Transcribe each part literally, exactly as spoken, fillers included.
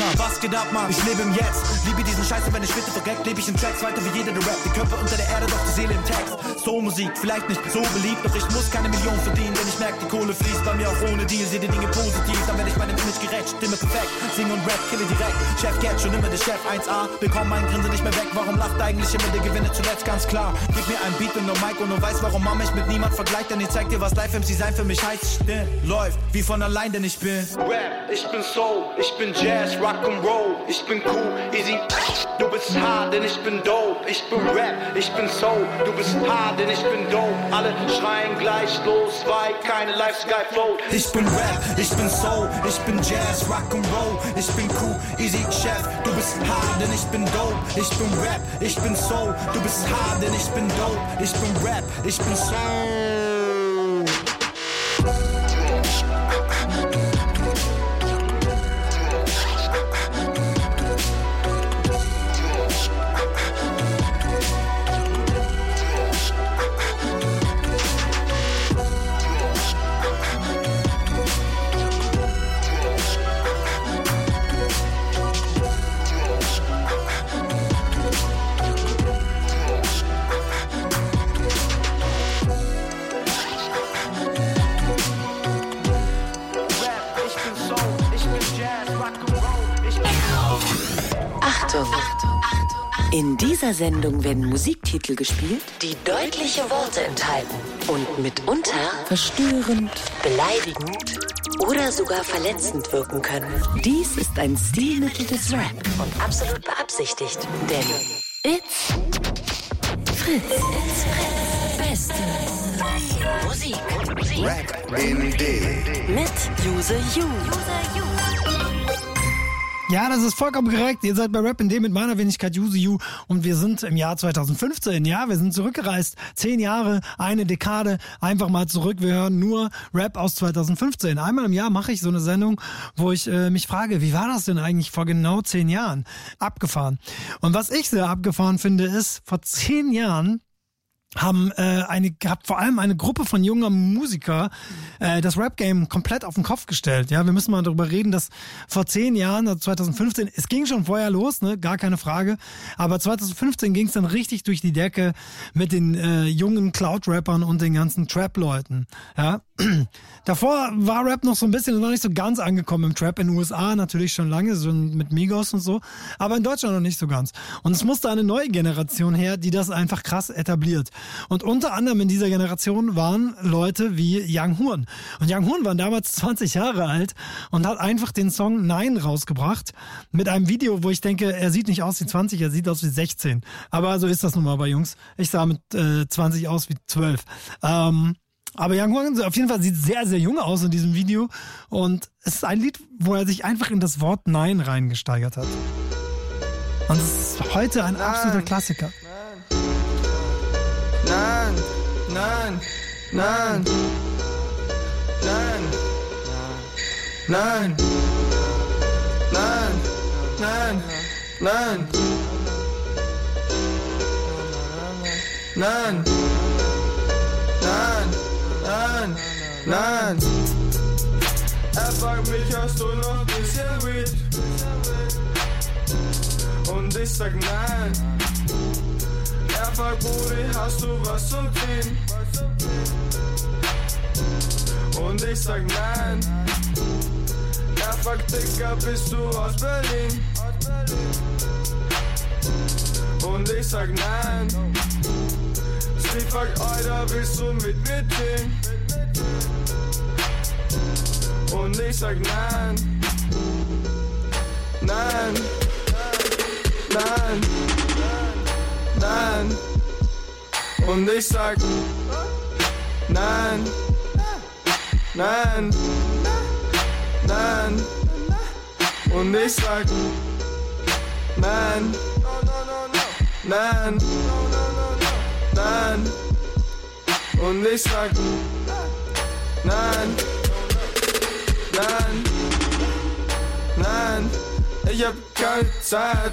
Was geht ab, Mann? Ich lebe im Jetzt. Liebe diesen Scheiß und wenn ich bitte verreckt, lebe ich in Tracks weiter wie jeder, der rappt. Die Köpfe unter der Erde, doch die Seele im Text. So Musik, vielleicht nicht so beliebt, doch ich muss keine Million verdienen, denn ich merke, die Kohle fließt bei mir auch ohne Deal. Sehe die Dinge positiv, dann werde ich meinem Image gerecht. Stimme perfekt, sing und rap, kille direkt. Chef Cat, schon immer der Chef eins A. Bekomm mein Grinsen nicht mehr weg, warum lacht eigentlich immer der Gewinner zuletzt? Ganz klar, gib mir ein Beat und no Mic und du weißt, warum man mich mit niemand vergleicht. Denn ich zeig dir, was Live-M C sein für mich heißt. Still läuft, wie von allein, denn ich bin Rap, ich bin Soul, ich bin Jazz, Rock'n'Roll. Ich bin cool, easy, du bist hart, denn ich bin dope. Ich bin Rap, ich bin Soul, du bist hart, denn ich bin dope. Alle schreien gleich los, weil keine Lifestyle float. Ich bin Rap, ich bin Soul, ich bin Jazz, Rock'n'Roll. Ich bin cool, easy, Chef, du bist hart, denn ich bin dope. Ich bin Rap, ich bin Soul, du bist hart, denn ich bin dope. Ich bin Rap, ich bin Soul. In dieser Sendung werden Musiktitel gespielt, die deutliche Worte enthalten und mitunter verstörend, beleidigend oder sogar verletzend wirken können. Dies ist ein Stilmittel des Rap und absolut beabsichtigt, denn it's Fritz. It's Fritz. Beste Musik. Rap in D. Mit Use You. Ja, das ist vollkommen korrekt. Ihr seid bei Rap in D mit meiner Wenigkeit Use You und wir sind im Jahr zweitausendfünfzehn. Ja, wir sind zurückgereist. Zehn Jahre, eine Dekade, einfach mal zurück. Wir hören nur Rap aus zweitausendfünfzehn. Einmal im Jahr mache ich so eine Sendung, wo ich äh, mich frage, wie war das denn eigentlich vor genau zehn Jahren? Abgefahren. Und was ich sehr abgefahren finde, ist, vor zehn Jahren haben äh, eine gehabt vor allem eine Gruppe von junger Musiker äh, das Rap-Game komplett auf den Kopf gestellt. Ja, wir müssen mal darüber reden, dass vor zehn Jahren, also zweitausendfünfzehn, es ging schon vorher los, ne, gar keine Frage, aber zweitausendfünfzehn ging es dann richtig durch die Decke mit den äh, jungen Cloud-Rappern und den ganzen Trap-Leuten. Ja, davor war Rap noch so ein bisschen, noch nicht so ganz angekommen im Trap, in den U S A natürlich schon lange, so mit Migos und so, aber in Deutschland noch nicht so ganz. Und es musste eine neue Generation her, die das einfach krass etabliert. Und unter anderem in dieser Generation waren Leute wie Young Horn. Und Young Horn war damals zwanzig Jahre alt und hat einfach den Song Nein rausgebracht mit einem Video, wo ich denke, er sieht nicht aus wie zwanzig, er sieht aus wie sechzehn. Aber so ist das nun mal bei Jungs. Ich sah mit äh, zwanzig aus wie zwölf. Ähm, aber Young Horn auf jeden Fall sieht sehr, sehr jung aus in diesem Video. Und es ist ein Lied, wo er sich einfach in das Wort Nein reingesteigert hat. Und es ist heute ein absoluter Klassiker. Nein, nein, nein, nein, nein, nein, nein, nein, nein, nein, nein, nein. Er fragt mich, hast du noch ein bisschen Weed? Und ich sag nein. Er fragt, Brudi, hast du was zum Kriegen? Und ich sag nein. Er fragt, Dicker, bist du aus Berlin? Und ich sag nein. Sie fragt, Alter, willst du mit mir gehen? Und ich sag nein. Nein. Nein. Nein. Und ich sag nein. Nein. Nein. Und ich sag nein. Nein. Nein. Und ich sag nein. Nein. Nein. Ich hab keine Zeit.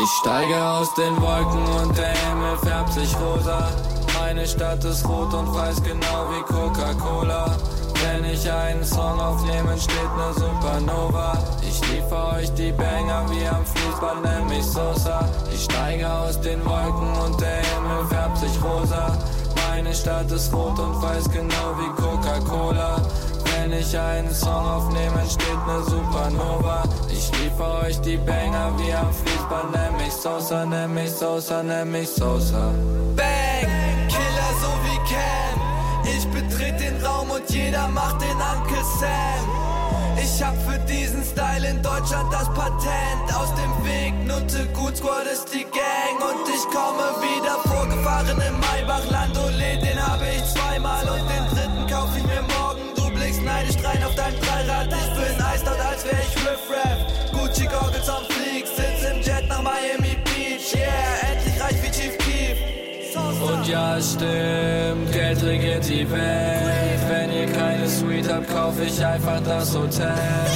Ich steige aus den Wolken und der Himmel färbt sich rosa. Meine Stadt ist rot und weiß genau wie Coca-Cola. Wenn ich einen Song aufnehme, entsteht ne Supernova. Ich liefere euch die Banger wie am Fließband, nenn mich Sosa. Ich steige aus den Wolken und der Himmel färbt sich rosa. Meine Stadt ist rot und weiß genau wie Coca-Cola. Wenn ich einen Song aufnehme, entsteht ne Supernova. Ich liefere euch die Banger wie am Fließband, nenn mich Sosa, nenn mich Sosa, nenn mich Sosa. Bang, Killer so wie Cam. Ich betrete den Raum und jeder macht den Uncle Sam. Ich hab für diesen Style in Deutschland das Patent. Aus dem Weg, Nutte, Good Squad ist die Gang. Und ich komme wieder vorgefahren im Maybach Landaulet. Den habe ich zweimal und den dritten kauf ich mir morgen. Du blickst neidisch rein auf dein Dreirad. Ich bin iced out, als wär ich Riff Raff. Gucci Goggles am Flieg, sitz im Jet nach Miami Beach. Yeah, endlich reich wie Chief Keef. Und ja, es stimmt, Geld regiert die Welt. Wenn ihr keine Suite habt, kauf ich einfach das Hotel.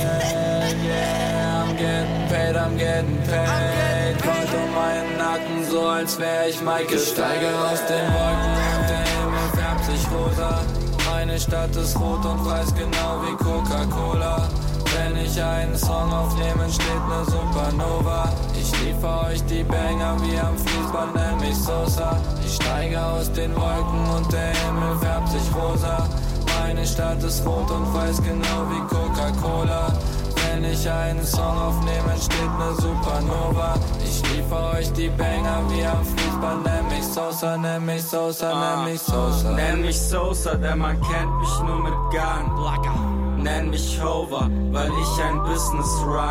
Yeah, I'm getting paid, I'm getting paid. Gold um meinen Nacken, so als wär ich Michael. Ich steige aus den Wolken und der Himmel färbt sich rosa. Meine Stadt ist rot und weiß genau wie Coca-Cola. Wenn ich einen Song aufnehme, entsteht ne Supernova. Ich liefere euch die Banger wie am Fließband, nenn mich Sosa. Ich steige aus den Wolken und der Himmel färbt sich rosa. Meine Stadt ist rot und weiß genau wie Coca-Cola. Wenn ich einen Song aufnehme, entsteht ne Supernova. Ich liefere euch die Banger wie am Fließband, nenn mich Sosa, nenn mich Sosa, nenn mich Sosa. Nenn mich Sosa, denn man kennt mich nur mit Gun. Nenn mich Hover, weil ich ein Business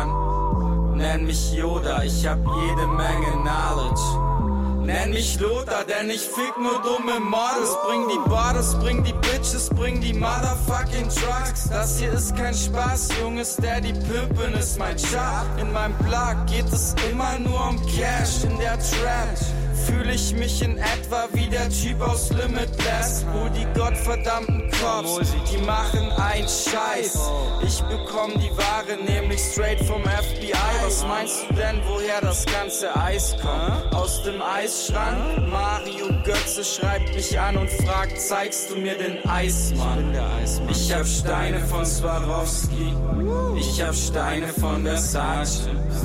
run. Nenn mich Yoda, ich hab jede Menge Knowledge. Nenn mich Lothar, denn ich fick nur dumme Models. Bring die Borders, bring die Bitches, bring die motherfucking Drugs. Das hier ist kein Spaß, Junges, Daddy Pimpen ist mein Job. In meinem Blog geht es immer nur um Cash in der Trap. Fühle ich mich in etwa wie der Typ aus Limitless. Wo die gottverdammten Cops, die machen einen Scheiß. Ich bekomm die Ware nämlich straight vom F B I. Was meinst du denn, woher das ganze Eis kommt? Aus dem Eisschrank? Mario Götze schreibt mich an und fragt, zeigst du mir den Eismann? Ich hab Steine von Swarovski. Ich hab Steine von Versace.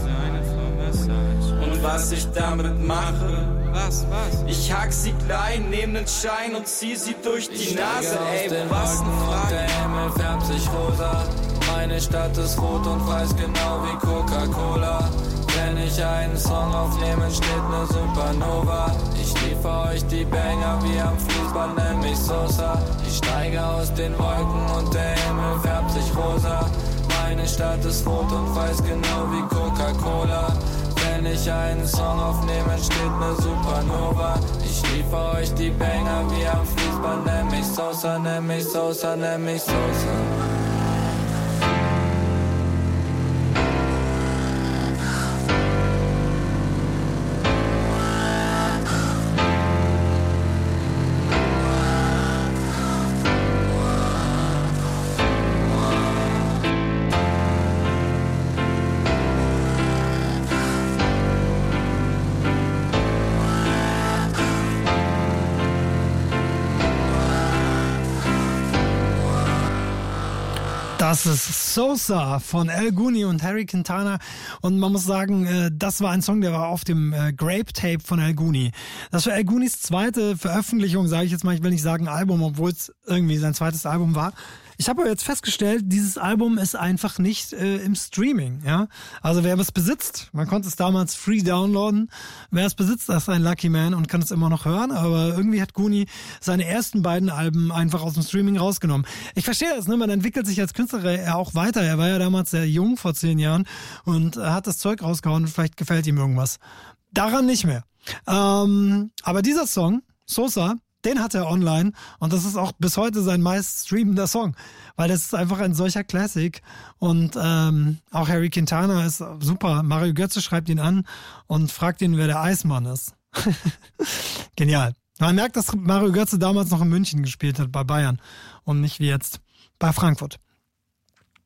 Und was ich damit mache? Was, was? Ich hack sie klein, nehm nen Schein und zieh sie durch die ich Nase, ey, den was Wolken ne und der Himmel färbt sich rosa. Meine Stadt ist rot und weiß genau wie Coca-Cola. Wenn ich einen Song aufnehme, entsteht ne Supernova. Ich liefere euch die Banger wie am Fließband, nenn mich Sosa. Ich steige aus den Wolken und der Himmel färbt sich rosa. Meine Stadt ist rot und weiß genau wie Coca-Cola. Wenn ich einen Song aufnehme, entsteht ne Supernova. Ich liefere euch die Banger wie am Fließband, nenn mich Sosa, nenn mich Sosa, nenn mich Sosa. Das ist Sosa von El Guni und Harry Quintana. Und man muss sagen, das war ein Song, der war auf dem Grape Tape von El Guni. Das war El Gunis zweite Veröffentlichung, sage ich jetzt mal. Ich will nicht sagen Album, obwohl es irgendwie sein zweites Album war. Ich habe aber jetzt festgestellt, dieses Album ist einfach nicht äh, im Streaming. Ja? Also wer es besitzt, man konnte es damals free downloaden, wer es besitzt, das ist ein Lucky Man und kann es immer noch hören, aber irgendwie hat Guni seine ersten beiden Alben einfach aus dem Streaming rausgenommen. Ich verstehe das, ne? Man entwickelt sich als Künstler ja auch weiter. Er war ja damals sehr jung, vor zehn Jahren, und hat das Zeug rausgehauen und vielleicht gefällt ihm irgendwas. Daran nicht mehr. Ähm, aber dieser Song, Sosa, den hat er online und das ist auch bis heute sein meist streamender Song, weil das ist einfach ein solcher Classic und ähm, auch Harry Quintana ist super. Mario Götze schreibt ihn an und fragt ihn, wer der Eismann ist. Genial. Man merkt, dass Mario Götze damals noch in München gespielt hat, bei Bayern und nicht wie jetzt bei Frankfurt.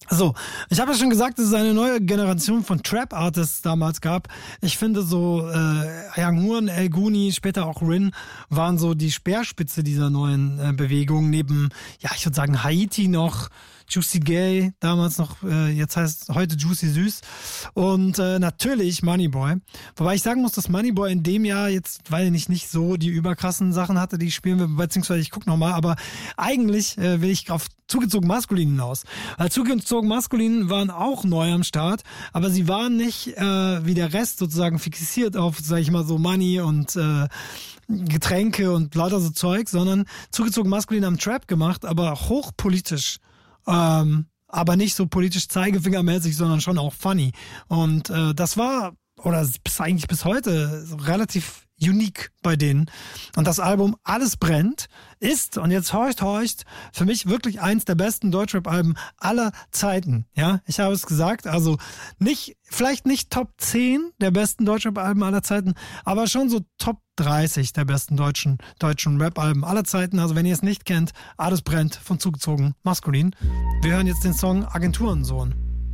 So, ich habe ja schon gesagt, dass es eine neue Generation von Trap-Artists damals gab. Ich finde so äh, Young Horn, El Guni, später auch Rin waren so die Speerspitze dieser neuen äh, Bewegung. Neben, ja, ich würde sagen Haiti noch, Juicy Gay, damals noch, äh, jetzt heißt heute Juicy Süß und äh, natürlich Moneyboy. Wobei ich sagen muss, dass Moneyboy in dem Jahr jetzt, weil er nicht, nicht so die überkrassen Sachen hatte, die spielen wir, beziehungsweise ich gucke nochmal, aber eigentlich äh, will ich auf Zugezogen Maskulin hinaus. Weil Zugezogen Maskulin waren auch neu am Start, aber sie waren nicht äh, wie der Rest sozusagen fixiert auf, sag ich mal, so Money und äh, Getränke und lauter so Zeug, sondern Zugezogen Maskulin haben Trap gemacht, aber hochpolitisch. Ähm, aber nicht so politisch zeigefingermäßig, sondern schon auch funny. Und äh, das war, oder bis eigentlich bis heute, so relativ unique bei denen. Und das Album Alles brennt ist, und jetzt horcht, horcht, für mich wirklich eins der besten Deutschrap-Alben aller Zeiten. Ja, ich habe es gesagt, also nicht, vielleicht nicht Top zehn der besten Deutschrap-Alben aller Zeiten, aber schon so Top dreißig der besten deutschen, deutschen Rap-Alben aller Zeiten. Also wenn ihr es nicht kennt, Alles brennt von Zugezogen Maskulin. Wir hören jetzt den Song Agenturensohn.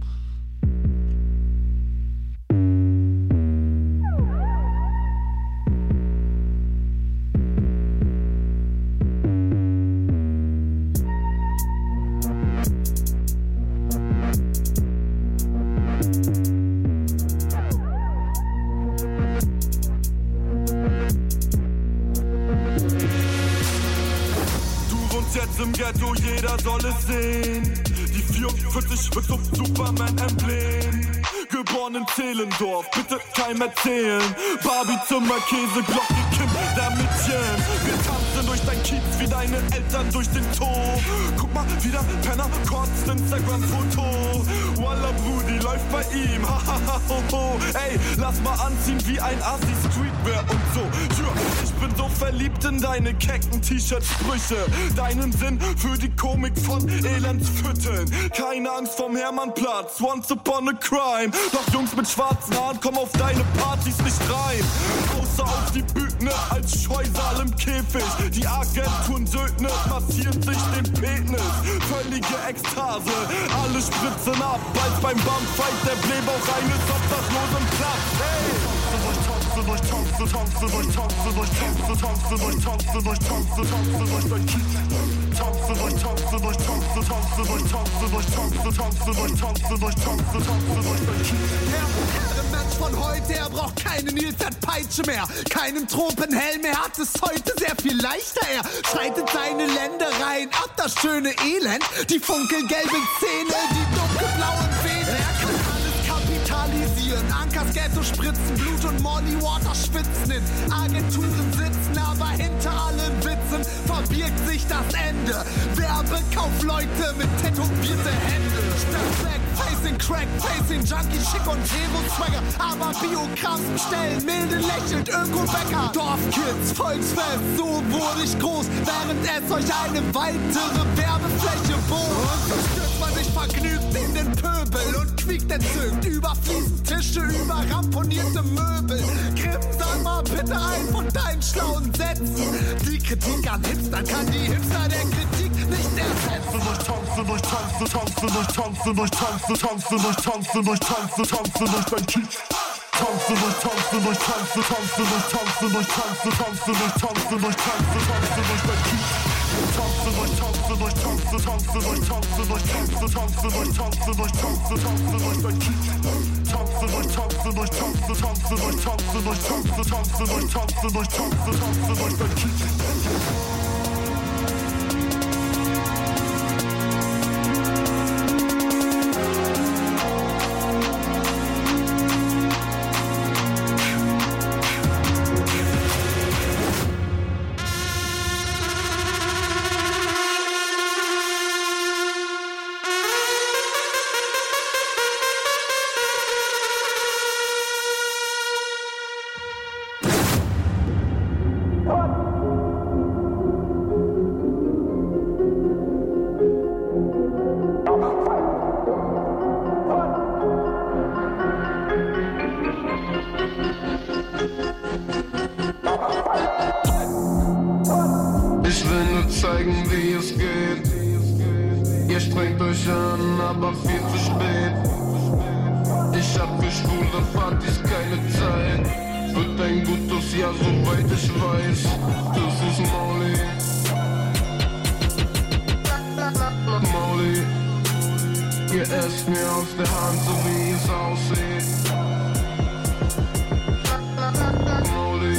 Jetzt im Ghetto, jeder soll es sehen. Die vierundvierzig wird zum Superman-Emblem. Geboren in Zehlendorf, bitte keinem erzählen. Barbie, Zimmer, Käse, Glocke, Kindermädchen. Wir tanzen durch dein Kiez wie deine Eltern durch den Zoo. Guck mal, wieder Penner, kotzt Instagram-Foto. Walla Brudi läuft bei ihm, hahaha, ho, ho. Ey, lass mal anziehen wie ein Assi, Streetwear und so. Ja, ich bin so verliebt in deine kecken T-Shirt-Sprüche. Deinen Sinn für die Komik von Elendsfütteln. Keine Angst vom Hermannplatz, once upon a crime. Doch Jungs mit schwarzen Haaren kommen auf deine Partys nicht rein. Außer auf die Bühne als Scheusal im Käfig. Die Agenturen Söldner massiert sich den Penis. Völlige Ekstase, alle spritzen ab. Als beim Bumpfight der Blähbauch eines obdachlosen Platz. Hey! Tanze durch Tanze, tanze durch Tanze, durch Tanze, tanze durch Tanze, durch Tanze, tanze durch dein Kiez. Tanze durch Tanze, durch Tanze, tanze durch Tanze, durch Tanze, tanze durch Tanze, durch Tanze, tanze durch dein Kiez. Der Mensch von heute, er braucht keine Nilpferdpeitsche mehr, keinen Tropenhelm, er hat es heute sehr viel leichter. Er schreitet seine Ländereien ab, das schöne Elend, die funkelgelben Zähne, die dunkelblauen Venen. Er kann alles kapitalisieren, Ankers Ghetto spritzen, Blut und Molly Water schwitzen. In Agenturen sitzen, aber hinter allen Witzen verbirgt sich das Ende. Werbekaufleute mit tätowierte Hände. Statt Facing Crack, Facing Junkie, Schick und Hero-Swagger. Aber Biografien stellen milde lächelnd Öko-Bäcker. Dorfkids, Volksfest, so wurde ich groß, während es euch eine weitere Werbefläche bot. Und so stürzt man sich vergnügt in den Pöbel und quiekt entzückt über Fliesentische, über ramponierte Möbel. Grimm, sag mal bitte ein von deinen schlauen Sätzen. Die Kritik an Hipstern kann die Hipster der Kritik nicht ersetzen. Tanze durch Tanze, tanze durch Tanze, durch Tanze, tanze durch Tanze, durch Tanze, tanze durch dein Kiez. Tanze durch Tanze, durch Tanze, tanze durch Tanze, durch Tanze, tanze durch Tanze, durch Tanze, tanze durch dein Kiez. Tanze durch Tanze, durch Tanze, tanze durch Tanze, durch Tanze, tanze durch Tanze, durch Tanze, tanze durch dein Kiez. Tanze durch Tanze, durch Tanze, tanze durch Tanze, durch Tanze, tanze durch Tanze, durch Tanze, tanze durch dein Kiez. Ich will nur zeigen, wie es geht. Ihr strengt euch an, aber viel Ich hab für schwule Partys keine Zeit. Wird ein gutes Jahr, soweit ich weiß. Das ist Mauli. Mauli. Ihr esst mir aus der Hand, so wie es aussieht. Mauli.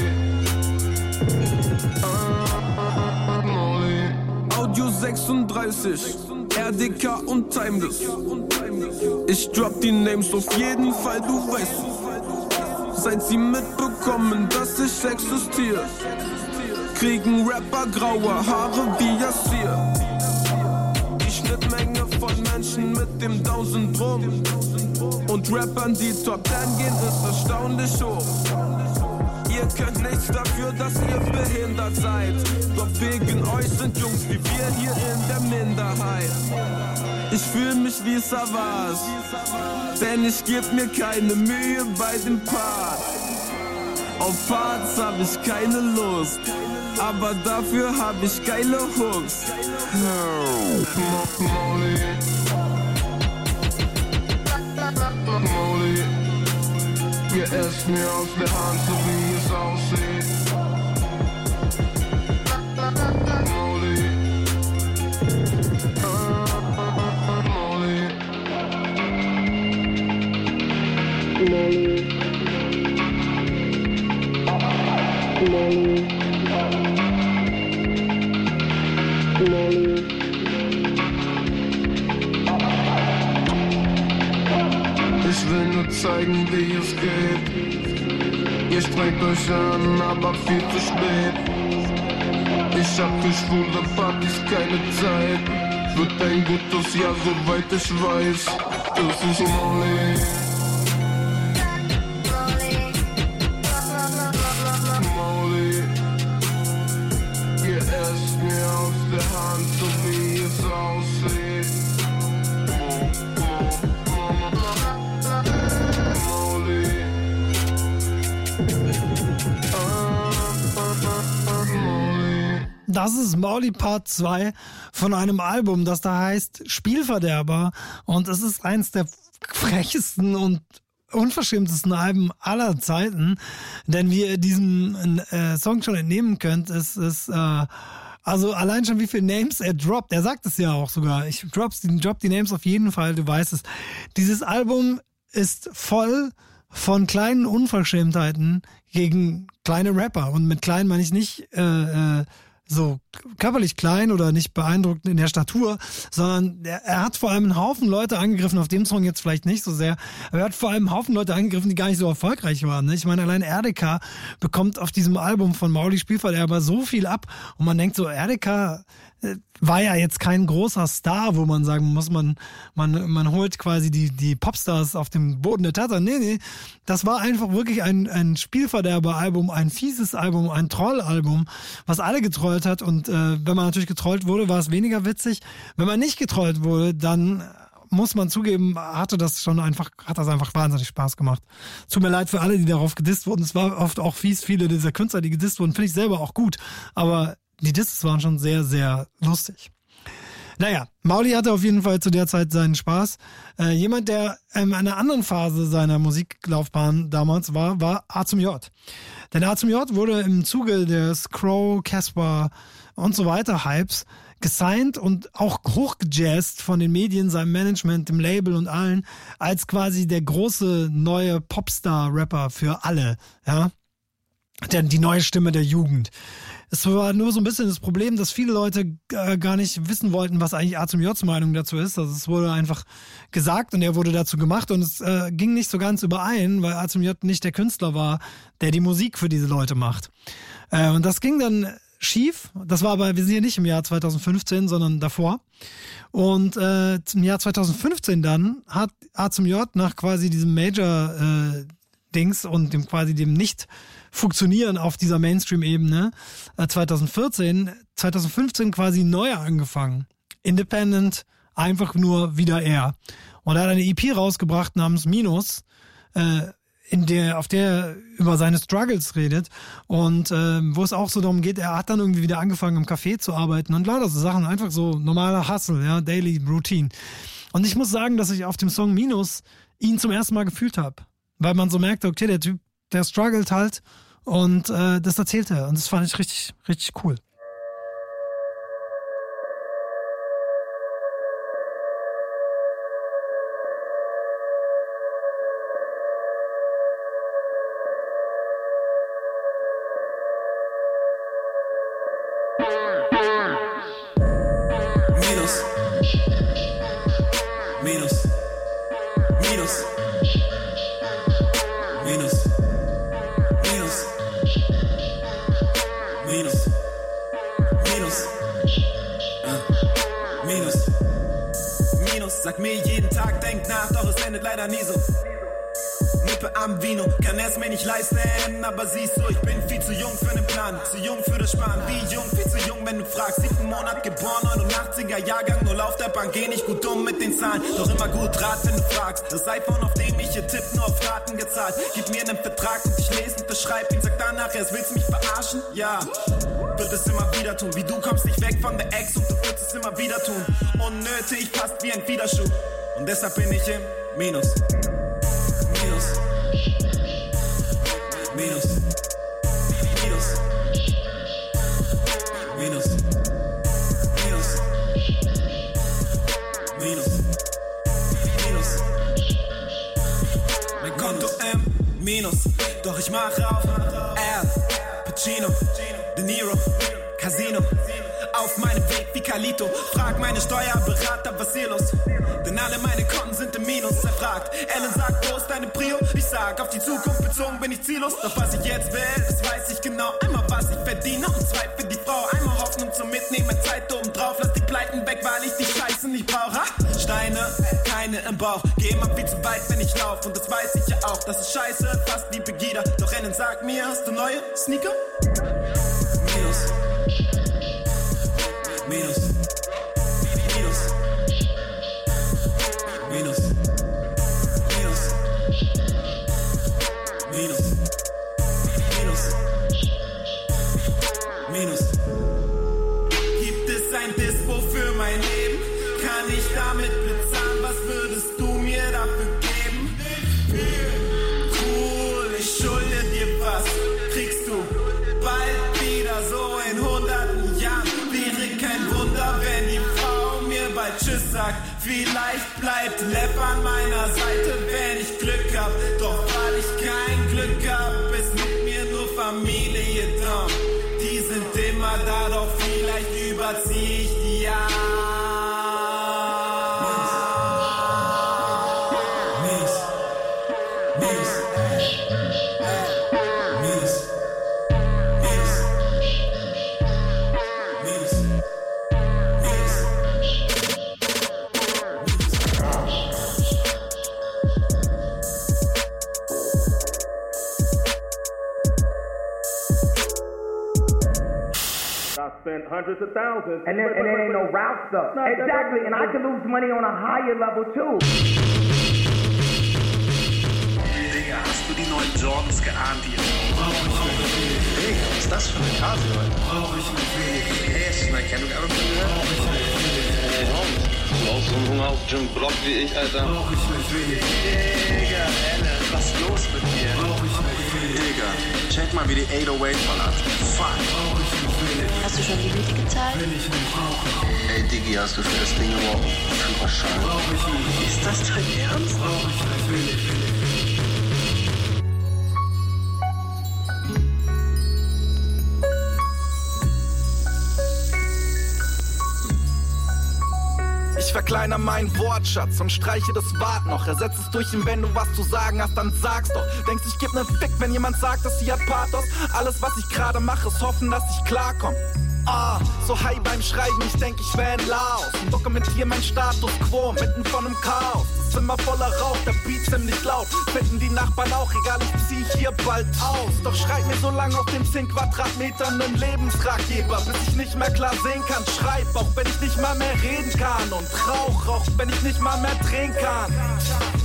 Mauli. Audio sechsunddreißig, R D K und Timeless. Ich drop die Names auf jeden Fall, du weißt. Seit sie mitbekommen, dass ich existiere, kriegen Rapper graue Haare wie Yassir. Die Schnittmenge von Menschen mit dem Down-Syndrom und Rappern, die Top Ten gehen, ist erstaunlich hoch. Ihr könnt nichts dafür, dass ihr behindert seid. Doch wegen euch sind Jungs wie wir hier in der Minderheit. Ich fühl mich wie Savas, denn ich geb mir keine Mühe bei dem Part. Auf Parts hab ich keine Lust, aber dafür hab ich geile Hooks. Mauli. Mauli. Ihr esst mir aus der Hand, so wie es aussieht. Mauli. Mauli. Mauli. Mauli. Mauli. Ich will nur zeigen, wie es geht. Ihr strengt euch an, aber viel zu spät. Ich hab für schwule Partys keine Zeit. Wird ein gutes Jahr, soweit ich weiß. Das ist Mauli. Mauli. Ihr esst mir aus der Hand, so wie es aussieht. Das ist Mauli Part zwei von einem Album, das da heißt Spielverderber. Und es ist eins der frechesten und unverschämtesten Alben aller Zeiten. Denn wie ihr diesem äh, Song schon entnehmen könnt, ist es... Äh, Also allein schon wie viele Names er droppt. Er sagt es ja auch sogar. Ich drops, drop die Names auf jeden Fall, du weißt es. Dieses Album ist voll von kleinen Unverschämtheiten gegen kleine Rapper. Und mit klein meine ich nicht äh, äh, so körperlich klein oder nicht beeindruckend in der Statur, sondern er, er hat vor allem einen Haufen Leute angegriffen, auf dem Song jetzt vielleicht nicht so sehr, aber er hat vor allem einen Haufen Leute angegriffen, die gar nicht so erfolgreich waren. Ne? Ich meine, allein R D K bekommt auf diesem Album von Mauli Spielverderber so viel ab und man denkt so, R D K war ja jetzt kein großer Star, wo man sagen muss, man man man holt quasi die die Popstars auf dem Boden der Tatsache. Nee, nee, das war einfach wirklich ein ein Spielverderber-Album, ein fieses Album, ein Troll-Album, was alle getrollt hat und äh, wenn man natürlich getrollt wurde, war es weniger witzig. Wenn man nicht getrollt wurde, dann muss man zugeben, hatte das schon einfach, hat das einfach wahnsinnig Spaß gemacht. Tut mir leid für alle, die darauf gedisst wurden. Es war oft auch fies, viele dieser Künstler, die gedisst wurden, finde ich selber auch gut, aber die Disses waren schon sehr, sehr lustig. Naja, Mauli hatte auf jeden Fall zu der Zeit seinen Spaß. Äh, jemand, der in einer anderen Phase seiner Musiklaufbahn damals war, war A zum J. Denn A zum J wurde im Zuge des Crow, Casper und so weiter Hypes gesigned und auch hochgejazzt von den Medien, seinem Management, dem Label und allen, als quasi der große neue Popstar-Rapper für alle, ja. Der, die neue Stimme der Jugend. Es war nur so ein bisschen das Problem, dass viele Leute äh, gar nicht wissen wollten, was eigentlich A zum J's Meinung dazu ist. Also es wurde einfach gesagt und er wurde dazu gemacht und es äh, ging nicht so ganz überein, weil A zum J nicht der Künstler war, der die Musik für diese Leute macht. Äh, und das ging dann schief. Das war aber, wir sind hier nicht im Jahr zwanzig fünfzehn, sondern davor. Und äh, im Jahr zwanzig fünfzehn dann hat A zum J nach quasi diesem Major-Dings äh, und dem quasi dem nicht Funktionieren auf dieser Mainstream-Ebene äh, zwanzig vierzehn, zwanzig fünfzehn quasi neu angefangen. Independent, einfach nur wieder er. Und er hat eine E P rausgebracht namens Minus, äh, in der, auf der er über seine Struggles redet und äh, wo es auch so darum geht, er hat dann irgendwie wieder angefangen im Café zu arbeiten und lauter so Sachen, einfach so normaler Hustle, ja, Daily Routine. Und ich muss sagen, dass ich auf dem Song Minus ihn zum ersten Mal gefühlt habe. Weil man so merkt, okay, der Typ, der struggelt halt und äh, das erzählt er. Und das fand ich richtig, richtig cool. Minus, Minus, Minus, Minus, Minus, Minus, äh, Minus, Minus, sag mir jeden Tag, denk nach, doch es endet leider nie so. Nippe am Vino, kann es mir nicht leisten, aber siehst du, ich bin viel zu jung für den Plan, zu jung für das Sparen, wie jung, viel zu jung, wenn du fragst, siebten Monat geboren, neunundachtziger Jahrgang, null auf der Bank, geh nicht gut um mit den Zahlen, doch immer gut Rat, wenn du fragst, das iPhone, auf dem ich hier tipp, nur auf Raten gezahlt, gib mir einen Vertrag und ich lese und beschreib ihn, sag danach, erst willst du mich verarschen? Ja, wird es immer wieder tun, wie du kommst nicht weg von der Ex und du wirst es immer wieder tun, unnötig, fast wie ein Widerschuh, und deshalb bin ich im Minus. Minus, Minus, Minus, Minus, Minus, Minus, Minus. Mein Konto im Minus, doch ich mache auf Al Pacino, De Niro, Casino. Auf meinem Weg wie Carlito, frag meine Steuerberater, was hier los? Denn alle meine Konten sind im Minus, er fragt. Ellen sagt, wo ist deine Prio? Ich sag, auf die Zukunft bezogen bin ich ziellos. Doch was ich jetzt will, das weiß ich genau. Einmal was ich verdiene und zwei für die Frau. Einmal Hoffnung zum Mitnehmen, Zeit oben drauf. Lass die Pleiten weg, weil ich die Scheiße nicht brauche. Steine, keine im Bauch. Geh immer viel zu weit, wenn ich lauf. Und das weiß ich ja auch, das ist scheiße, fast wie Pegida. Doch Ellen sagt mir, hast du neue Sneaker? Minus. Minus, Minus, Minus, Minus, Minus, Minus, Minus. Gibt es ein Dispo für mein Leben? Kann ich damit bezahlen? Was würdest du mir dafür geben? Cool, ich schulde dir was. Kriegst du bald wieder so in hunderten Jahren? Kein Wunder, wenn die Frau mir bald Tschüss sagt. Vielleicht bleibt Lepp an meiner Seite, wenn ich Glück hab. Doch weil ich kein Glück hab, ist mit mir nur Familie da. Die sind immer da, doch vielleicht überzieh ich die Jahre. Minus, Minus, Minus, Minus, Minus. I spent hundreds of thousands. And then, and then ain't no route stuff. No, exactly, and I can lose money on a higher level too. Digga, hast du die neuen Jordans geahnt, die Digga, was ist das für eine Karte, Leute? Brauch ich nicht. Hey, hast du eine Erkennung einfach von gehört? Brauch ich nicht. Hey, Home. Du hast so einen Hunger auf Jim Block wie ich, Alter. Brauch ich nicht wenig. Digga, Ellen, was ist los mit dir? Brauch ich nicht wenig. Digga, check mal, wie die acht null acht ballert. Fuck. Brauch ich nicht wenig. Hast du schon die Miete gezahlt? Will ich nicht rauchen. Ey, Diggi, hast du für das Ding überhaupt einen Führerschein? Brauch ich nicht. Ist das dein Ernst? Brauch ich nicht wenig. Ich verkleiner meinen Wortschatz und streiche das Wart noch. Ersetz es durch ihn, wenn du was zu sagen hast, dann sag's doch. Denkst, ich geb nen Fick, wenn jemand sagt, dass sie hat Pathos? Alles, was ich gerade mache, ist hoffen, dass ich klarkomm. Ah, so high beim Schreiben, ich denk, ich wär in Laos und dokumentiere mein Status Quo mitten von einem Chaos. Das Zimmer voller Rauch, der Beat ziemlich laut. Finden die Nachbarn auch, egal, ich zieh hier bald aus. Doch schreib mir so lang auf den zehn Quadratmetern nen Lebensratgeber, bis ich nicht mehr klar sehen kann. Schreib, auch wenn ich nicht mal mehr reden kann. Und rauch, auch wenn ich nicht mal mehr drehen kann.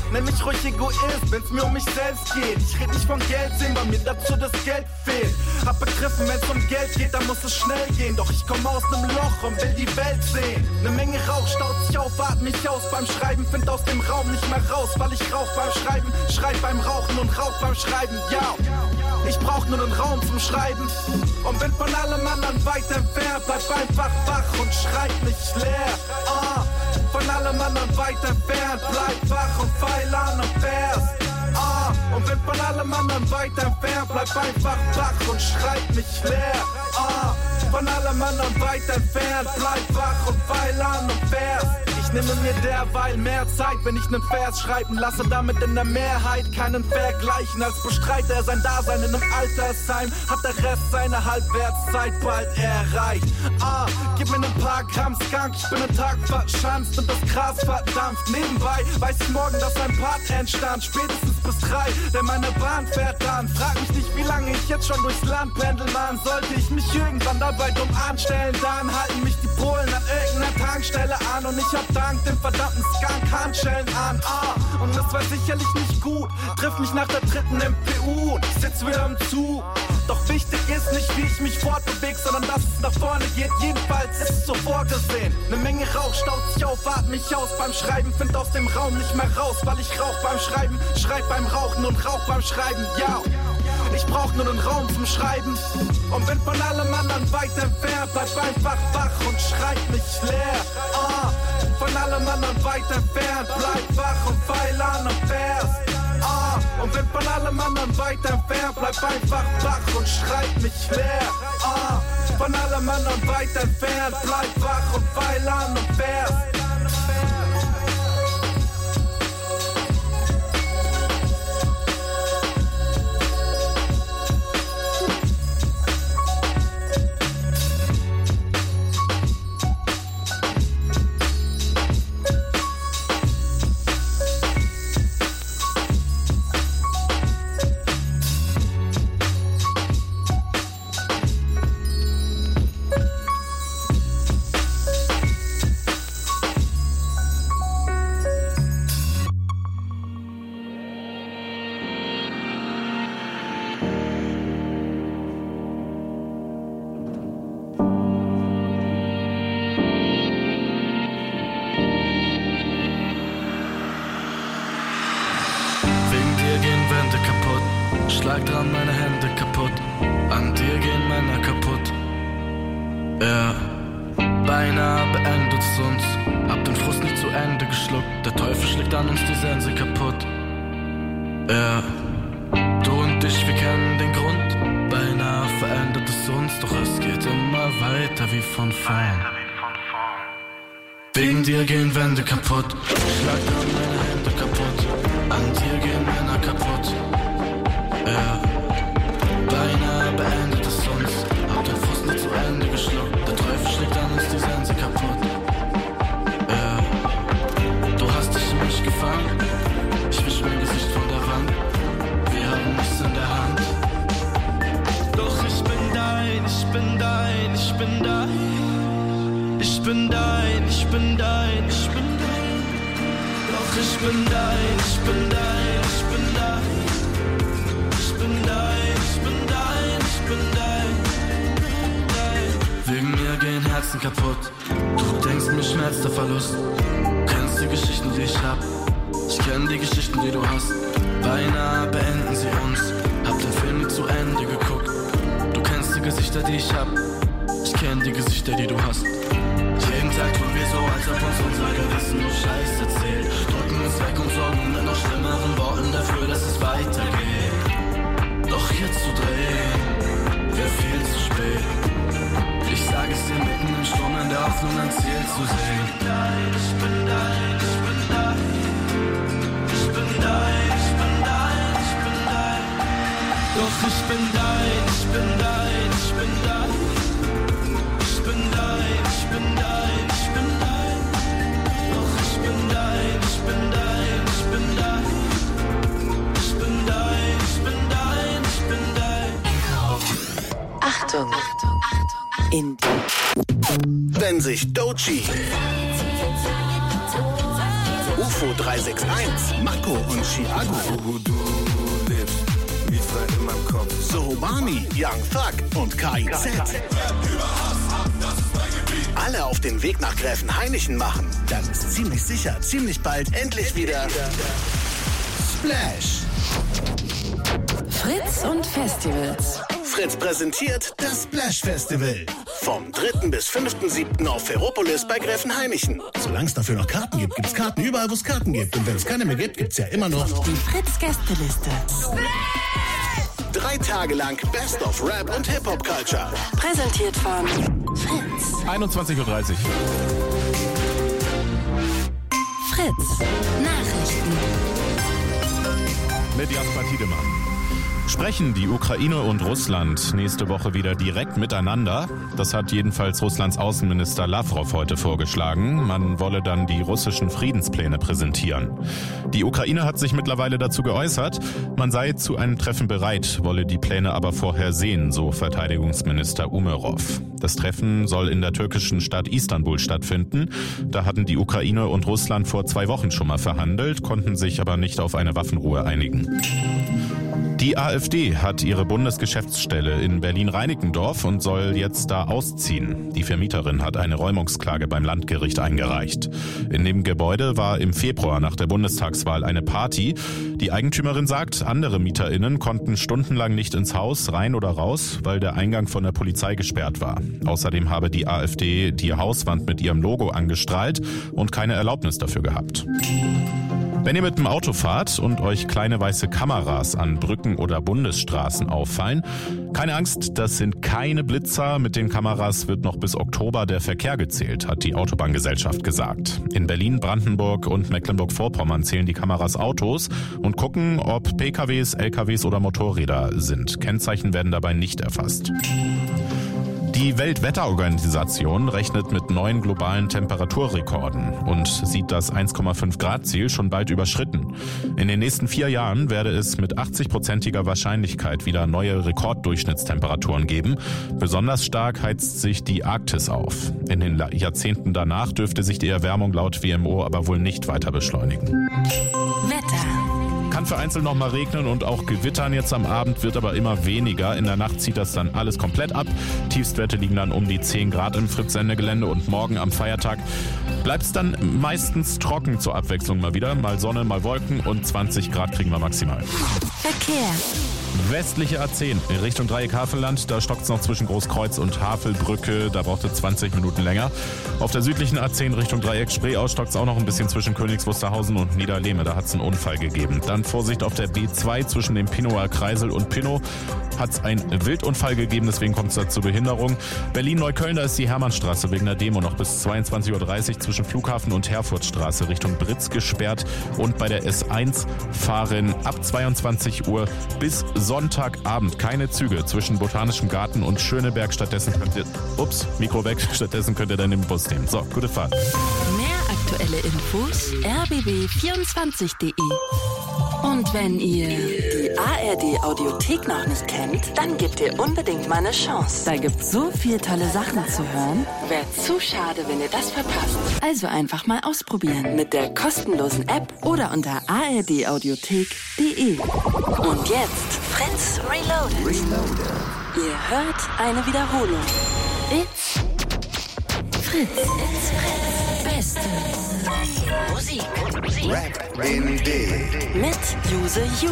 nenn mich ruhig Egoist, wenn's mir um mich selbst geht. Ich red nicht von Geld sehen, weil mir dazu das Geld fehlt. Hab begriffen, wenn's um Geld geht, dann muss es schnell gehen. Doch ich komm aus nem Loch und will die Welt sehen. Ne Menge Rauch staut sich auf, atme mich aus beim Schreiben. Find aus dem Raum nicht mehr raus, weil ich rauch beim Schreiben. Schreib beim Rauchen und rauch beim Schreiben, ja. Ich brauch nur einen Raum zum Schreiben. Und bin von allem anderen weit entfernt. Bleib einfach wach und schreib nicht leer. Ah, von allem anderen weit entfernt. Bleib wach und feil an und Vers. Ah, und bin von allem anderen weit entfernt. Bleib einfach wach und schreib nicht leer. Ah, von allem anderen weit entfernt. Bleib wach und feil an und Vers. Ich nehme mir derweil mehr Zeit, wenn ich nen Vers schreiben lasse, damit in der Mehrheit keinen vergleichen. Als bestreitet er sein Dasein in einem Altersheim, hat der Rest seine Halbwertszeit bald erreicht. Ah, gib mir nen paar Gramm Skunk, ich bin einen Tag verschanzt und das Gras verdampft. Nebenbei weiß ich morgen, dass ein Part entstand, spätestens bis drei, denn meine Bahn fährt dann. Frag mich nicht, wie lange ich jetzt schon durchs Land pendel, Mann. Sollte ich mich irgendwann dabei dumm anstellen, dann halten mich die Polen an irgendeiner Tankstelle an und ich hab dank dem verdammten Skunk Handschellen an. Ah, und das war sicherlich nicht gut. Trifft mich nach der dritten M P U und ich sitz wieder im Zug. Doch wichtig ist nicht, wie ich mich fortbeweg, sondern dass es nach vorne geht. Jedenfalls ist es so vorgesehen. Ne Menge Rauch staut sich auf, atme mich aus beim Schreiben. Find aus dem Raum nicht mehr raus, weil ich rauch beim Schreiben. Schreib beim Rauchen und rauch beim Schreiben, ja. Ich brauch nur einen Raum zum Schreiben und bin von allem anderen weit entfernt. Bleib einfach wach und schreib nicht leer. Ah, von allem anderen weit entfernt. Bleib wach und feil an und Vers. Ah, und bin von allem anderen weit entfernt. Bleib einfach wach und schreib nicht leer. Ah, von allem anderen weit entfernt. Bleib wach und feil an und Vers. Schlag dran, meine Hände kaputt. An dir gehen Männer kaputt. Ja, beinahe beendet es uns. Hab den Frust nicht zu Ende geschluckt. Der Teufel schlägt an uns die Sense kaputt. Ja, du und ich, wir kennen den Grund. Beinahe verändert es uns, doch es geht immer weiter wie von vorn. Wegen dir gehen Wände kaputt. Schlag dran, meine Hände kaputt. An dir gehen Männer kaputt. Ja, beinahe beendet es uns. Hab den Frust nicht zu Ende geschluckt. Der Teufel schlägt an uns die Sense kaputt. Ja, du hast dich in mich gefangen. Ich wisch mein Gesicht von der Wand. Wir haben nichts in der Hand. Doch ich bin dein, ich bin dein, ich bin dein. Ich bin dein, ich bin dein, ich bin dein. Doch ich bin dein, ich bin dein, ich bin dein. Ich bin dein, ich bin dein, ich bin dein, dein. Wegen mir gehen Herzen kaputt. Du denkst, mir schmerzt der Verlust. Kennst die Geschichten, die ich hab. Ich kenn die Geschichten, die du hast. Beinahe beenden sie uns. Hab den Film nicht zu Ende geguckt. Du kennst die Gesichter, die ich hab. Ich kenn die Gesichter, die du hast. Jeden Tag tun wir so, als ob uns unser Gewissen nur Scheiß erzählt. Drücken uns weg und sorgen mit noch schlimmeren Worten dafür, dass es weitergeht. Doch jetzt zu drehen, wäre viel zu spät. Ich sag es dir mitten im Sturm in der Hoffnung, ein Ziel zu sehen. Ich bin dein, ich bin dein. Ich bin dein, ich bin dein, ich bin dein. Doch ich bin dein, ich bin dein, ich bin dein. Ich bin dein, ich bin dein, ich bin dein. Doch ich bin dein, ich bin dein, ich bin dein. Ich bin dein, ich bin dein, ich bin dein. Achtung, in Wenn sich Doechii U F O drei sechs eins, Mako und Chiago. Wo du lebst, wie frei in meinem Kopf. Sohobani, Young Thug und K I Z. Alle auf den Weg nach Gräfenhainichen machen. Dann ist ziemlich sicher, ziemlich bald endlich wieder Splash. Fritz und Festivals. Fritz präsentiert das Splash Festival. Vom dritten bis fünften siebten auf Ferropolis bei Gräfenhainichen. Solange es dafür noch Karten gibt, gibt's Karten überall, wo es Karten gibt. Und wenn es keine mehr gibt, gibt's ja immer noch die Fritz-Gästeliste. Drei Tage lang Best of Rap und Hip-Hop-Culture. Präsentiert von Fritz. einundzwanzig Uhr dreißig. Fritz. Nachrichten. Mit Jasper Tiedemann. Sprechen die Ukraine und Russland nächste Woche wieder direkt miteinander? Das hat jedenfalls Russlands Außenminister Lavrov heute vorgeschlagen. Man wolle dann die russischen Friedenspläne präsentieren. Die Ukraine hat sich mittlerweile dazu geäußert, man sei zu einem Treffen bereit, wolle die Pläne aber vorher sehen, so Verteidigungsminister Umerov. Das Treffen soll in der türkischen Stadt Istanbul stattfinden. Da hatten die Ukraine und Russland vor zwei Wochen schon mal verhandelt, konnten sich aber nicht auf eine Waffenruhe einigen. Die AfD hat ihre Bundesgeschäftsstelle in Berlin-Reinickendorf und soll jetzt da ausziehen. Die Vermieterin hat eine Räumungsklage beim Landgericht eingereicht. In dem Gebäude war im Februar nach der Bundestagswahl eine Party. Die Eigentümerin sagt, andere MieterInnen konnten stundenlang nicht ins Haus, rein oder raus, weil der Eingang von der Polizei gesperrt war. Außerdem habe die AfD die Hauswand mit ihrem Logo angestrahlt und keine Erlaubnis dafür gehabt. Wenn ihr mit dem Auto fahrt und euch kleine weiße Kameras an Brücken oder Bundesstraßen auffallen, keine Angst, das sind keine Blitzer. Mit den Kameras wird noch bis Oktober der Verkehr gezählt, hat die Autobahngesellschaft gesagt. In Berlin, Brandenburg und Mecklenburg-Vorpommern zählen die Kameras Autos und gucken, ob P K Ws, L K Ws oder Motorräder sind. Kennzeichen werden dabei nicht erfasst. Die Weltwetterorganisation rechnet mit neuen globalen Temperaturrekorden und sieht das eins Komma fünf Grad Ziel schon bald überschritten. In den nächsten vier Jahren werde es mit achtzig-prozentiger Wahrscheinlichkeit wieder neue Rekorddurchschnittstemperaturen geben. Besonders stark heizt sich die Arktis auf. In den Jahrzehnten danach dürfte sich die Erwärmung laut W M O aber wohl nicht weiter beschleunigen. Wetter. Kann vereinzelt noch mal regnen und auch gewittern jetzt am Abend, wird aber immer weniger. In der Nacht zieht das dann alles komplett ab. Tiefstwerte liegen dann um die zehn Grad im Fritz-Sendegelände und morgen am Feiertag bleibt es dann meistens trocken zur Abwechslung mal wieder. Mal Sonne, mal Wolken und zwanzig Grad kriegen wir maximal. Verkehr. Westliche A zehn in Richtung Dreieck-Havelland, da stockt es noch zwischen Großkreuz und Havelbrücke, da braucht es zwanzig Minuten länger. Auf der südlichen A zehn Richtung Dreieck Spreeau stockt es auch noch ein bisschen zwischen Königs Wusterhausen und Niederlehme, da hat es einen Unfall gegeben. Dann Vorsicht auf der B zwei zwischen dem Pinnower Kreisel und Pinnow hat es einen Wildunfall gegeben, deswegen kommt es da zur Behinderung. Berlin-Neukölln, da ist die Hermannstraße wegen der Demo noch bis zweiundzwanzig Uhr dreißig zwischen Flughafen und Herfordstraße Richtung Britz gesperrt und bei der S eins fahren ab zweiundzwanzig Uhr bis Sonntagabend keine Züge zwischen Botanischem Garten und Schöneberg. Stattdessen könnt ihr, ups, Mikro weg, stattdessen könnt ihr dann den Bus nehmen. So, gute Fahrt. Mehr aktuelle Infos r b b vierundzwanzig punkt de. Und wenn ihr die A R D Audiothek noch nicht kennt, dann gebt ihr unbedingt mal eine Chance. Da gibt's so viel tolle Sachen zu hören. Wäre zu schade, wenn ihr das verpasst. Also einfach mal ausprobieren mit der kostenlosen App oder unter a r d audiothek punkt de. Und jetzt Fritz Reloaded. Reloaded. Ihr hört eine Wiederholung. It's Fritz. It's Fritz. Beste Musik. Rap in D. Mit Use You.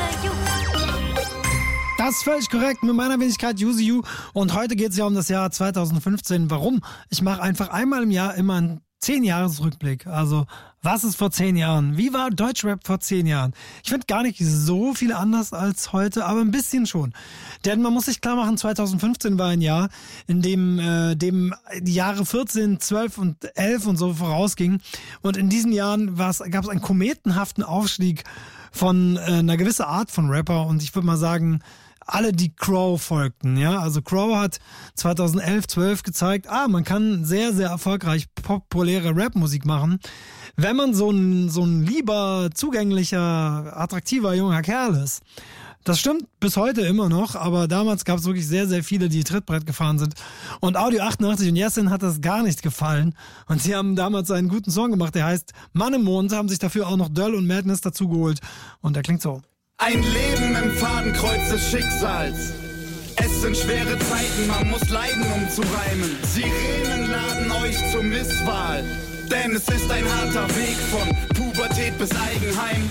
Das ist völlig korrekt, mit meiner Wenigkeit Use You. Und heute geht es ja um das Jahr zweitausendfünfzehn. Warum? Ich mache einfach einmal im Jahr immer einen zehn-Jahres-Rückblick. Also, was ist vor zehn Jahren? Wie war Deutschrap vor zehn Jahren? Ich finde gar nicht so viel anders als heute, aber ein bisschen schon. Denn man muss sich klar machen, zweitausendfünfzehn war ein Jahr, in dem, äh, dem die Jahre vierzehn, zwölf und elf und so vorausgingen. Und in diesen Jahren gab es einen kometenhaften Aufstieg von äh, einer gewissen Art von Rapper. Und ich würde mal sagen, alle, die Crow folgten, ja. Also Crow hat zweitausendelf, zwölf gezeigt, ah, man kann sehr, sehr erfolgreich populäre Rapmusik machen, wenn man so ein, so ein lieber, zugänglicher, attraktiver junger Kerl ist. Das stimmt bis heute immer noch, aber damals gab es wirklich sehr, sehr viele, die Trittbrett gefahren sind. Und Audio achtundachtzig und Jessin hat das gar nicht gefallen. Und sie haben damals einen guten Song gemacht, der heißt Mann im Mond, haben sich dafür auch noch Döll und Madness dazu geholt. Und der klingt so. Ein Leben im Fadenkreuz des Schicksals. Es sind schwere Zeiten, man muss leiden, um zu reimen. Sirenen laden euch zur Misswahl. Denn es ist ein harter Weg von Pubertät bis Eigenheim.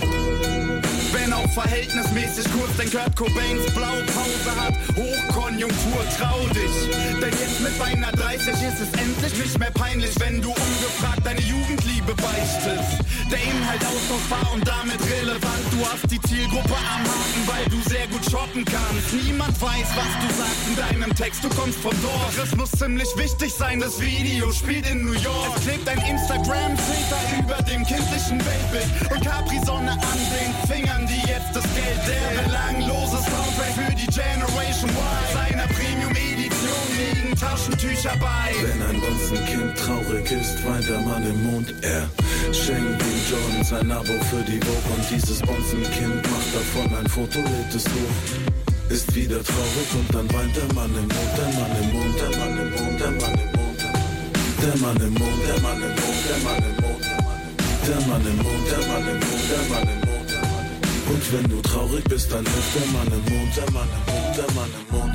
Wenn auch verhältnismäßig kurz, denn Kurt Cobains Blaupause hat Hochkonjunktur, trau dich. Denn jetzt mit beinahe dreißig ist es endlich nicht mehr peinlich, wenn du ungefragt deine Jugendliebe beichtest. Der Inhalt austauschbar und damit relevant. Du hast die Zielgruppe am Haken, weil du sehr gut shoppen kannst. Niemand weiß, was du sagst in deinem Text, du kommst vom Dorf. Es muss ziemlich wichtig sein, das Video spielt in New York. Es klebt ein Instagram-Filter über dem kindlichen Weltbild und Capri-Sonne an den Fingern, die jetzt das Geld der belanglose Soundtrack für die Generation Y. Seiner Premium-Edition liegen Taschentücher bei. Wenn ein Bonzenkind traurig ist, weint der Mann im Mond. Er schenkt dem Jordan sein Abo für die Vogue und dieses Bonzenkind macht davon ein Foto, lädt es hoch. Ist wieder traurig und dann weint der Mann im Mond, der Mann im Mond, der Mann im Mond, der Mann im Mond. Der Mann im Mond, der Mann im Mond, der Mann im Mond. Der Mann im Mond, der Mann im Mond, der Mann im Mond. Und wenn du traurig bist, dann hilft der Mann im Mond, der Mann im Mond, der Mann im Mond.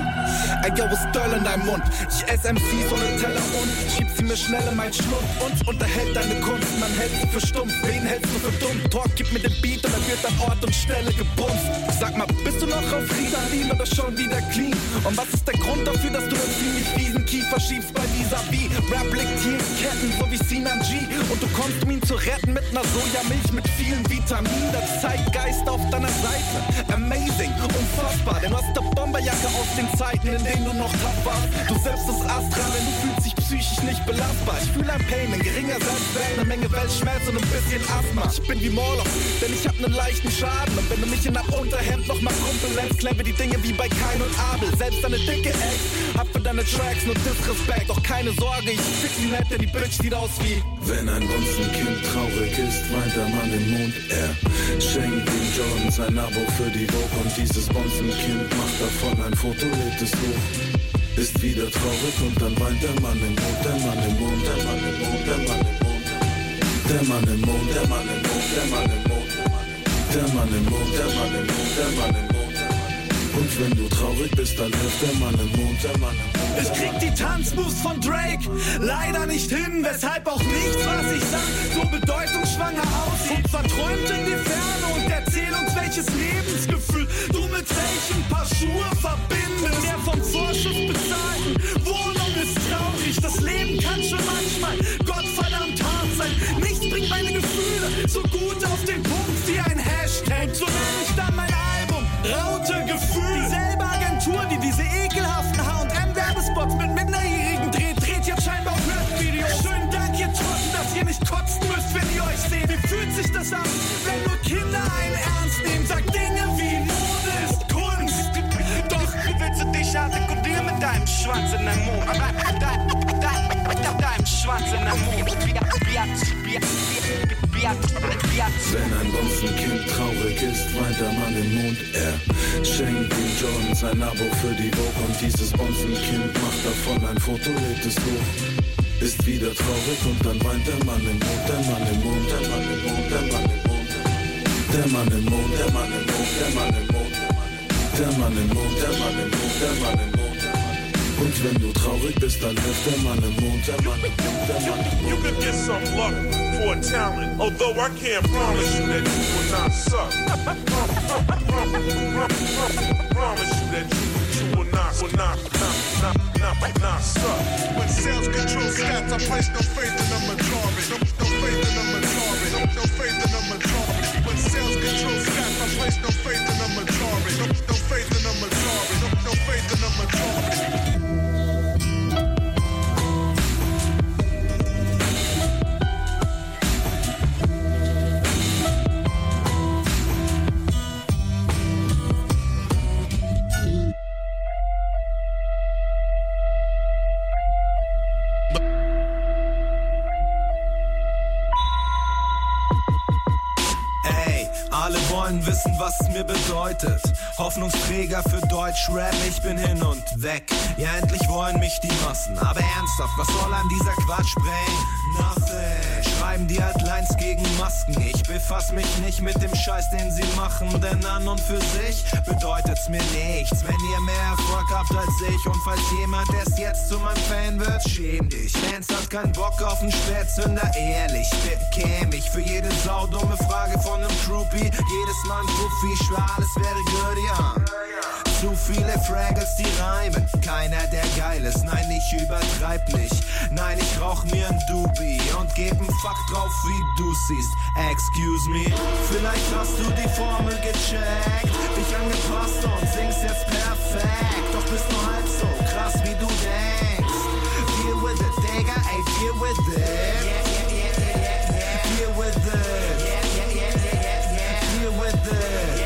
Ey, yo, was Döll in deinem Mund? Ich ess M Cs ohne Teller und schieb sie mir schnell in mein Schlund. Uns unterhält deine Kunst, man hält sie für stumpf. Wen hältst du für dumm? Talk, gib mir den Beat und dann wird an Ort und Stelle gebumst. Sag mal, bist du noch auf Ritalin oder schon wieder clean? Und was ist der Grund dafür, dass du einen ziemlich fiesen Kiefer schiebst bei Vis-a-Vis? Rap liegt hier in Ketten, so wie Sinan G. Und du kommst, um ihn zu retten mit ner Sojamilch mit vielen Vitaminen. Der Zeitgeist auf deiner Seite. Amazing, unfassbar, denn du hast eine Bomberjacke aus den Zeiten, in denen du noch tough warst. Du selbst ist astral, denn du fühlst dich psychisch nicht belastbar. Ich fühle ein Pain, ein geringer Selbstwert, eine Menge Weltschmerz und ein bisschen Asthma. Ich bin wie Moloch, denn ich hab nen leichten Schaden. Und wenn du mich in einem Unterhemd noch mal Kumpel nennst, klemme die Dinge wie bei Kain und Abel. Selbst deine dicke Ex hab für deine Tracks nur Disrespect. Doch keine Sorge, ich fick sie nicht, denn die Bitch sieht aus wie... Wenn ein Bonzenkind traurig ist, weint der Mann im Mond. Er schenkt dem Jordan sein Abo für die Vogue und dieses Bonzenkind macht davon ein Foto, lädt es hoch. Ist wieder traurig und dann weint der Mann im Mond, der Mann im Mond, der Mann im Mond, der Mann im Mond. Der Mann im Mond, der Mann im Mond, der Mann im Mond. Der Mann im Mond, der Mann im Mond, der Mann im Mond. Und wenn du traurig bist, dann hilft der Mann im Mond, der Mann im Mond. Ich krieg die Tanzmoves von Drake leider nicht hin, weshalb auch nichts, was ich sag, so bedeutungsschwanger aussieht. Verträumt in die Ferne und erzähl uns, welches Lebensgefühl du mit welchem Paar Schuhe verbindest. Der vom Vorschuss bezahlten Wohnung ist traurig, das Leben kann schon manchmal Gottverdammt hart sein. Nichts bringt meine Gefühle so gut auf den Punkt wie ein Hashtag. So nenn ich dann mein Album Raute Gefühl. Dieselbe Agentur, die diese ekelhaften H und M-Werbespots mit Minderjährigen dreht, dreht jetzt scheinbar auch Rap-Videos. Schönen Dank, ihr Trotten, dass ihr nicht kotzen müsst, wenn ihr euch seht. Wie fühlt sich das an, wenn nur Kinder einen ernst nehmen? Sagt Dinge wie Mode ist Kunst. Doch willst du dich artikulieren mit deinem Schwanz in deinem Mund? Deinem Schwanz in deinem Mund. Wenn ein Bonzenkind traurig ist, weint der Mann im Mond. Er schenkt dem Jordan sein Abo für die Vogue und dieses Bonzenkind macht davon ein Foto, lädt es hoch. Ist wieder traurig und dann weint der Mann im Mond, der Mann im Mond, der Mann im Mond, der Mann im Mond. Der Mann im Mond, der Mann im Mond, der Mann im Mond. Der Mann im Mond, der Mann im Mond, der Mann im Mond. Und wenn du traurig bist, dann hilft der Mann im Mond, der Mann im Mond, der Mann im Mond. You could get some luck for a talent, although I can't promise you that you will not suck. Promise you that you, you will not, will not, not, not, not, not suck. When sales control stats, I place no faith in the majority. No, no faith in the majority. No, no faith in the majority. When sales control stats, I place no faith in the majority. No, no faith in the majority. No, no faith in the majority. wollen wissen, was es mir bedeutet. Hoffnungsträger für Deutschrap, ich bin hin und weg. Ja, endlich wollen mich die Massen. Aber ernsthaft, was soll an dieser Quatsch bringen? Nothing. Schreiben die halt Lines gegen Masken. Ich befass mich nicht mit dem Scheiß, den sie machen. Denn an und für sich bedeutet's mir nichts, wenn ihr mehr Erfolg habt als ich. Und falls jemand erst jetzt zu meinem Fan wird, schäm dich. Fans hat keinen Bock auf einen Spätzünder, ehrlich, bekäm ich für jede saudumme Frage von einem Groupie jedes Mal ein Profi, ich schwör, alles wäre good, ja. Zu viele Fraggles, die reimen, keiner der geil ist. Nein, ich übertreib nicht, nein, ich rauch mir ein Doobie und geb ein Fuck drauf, wie du siehst. Excuse me, vielleicht hast du die Formel gecheckt, dich angepasst und singst jetzt perfekt. Doch bist nur halb so krass, wie du denkst. Deal with it, Digga, ey, deal with it. Deal with it. Deal with it.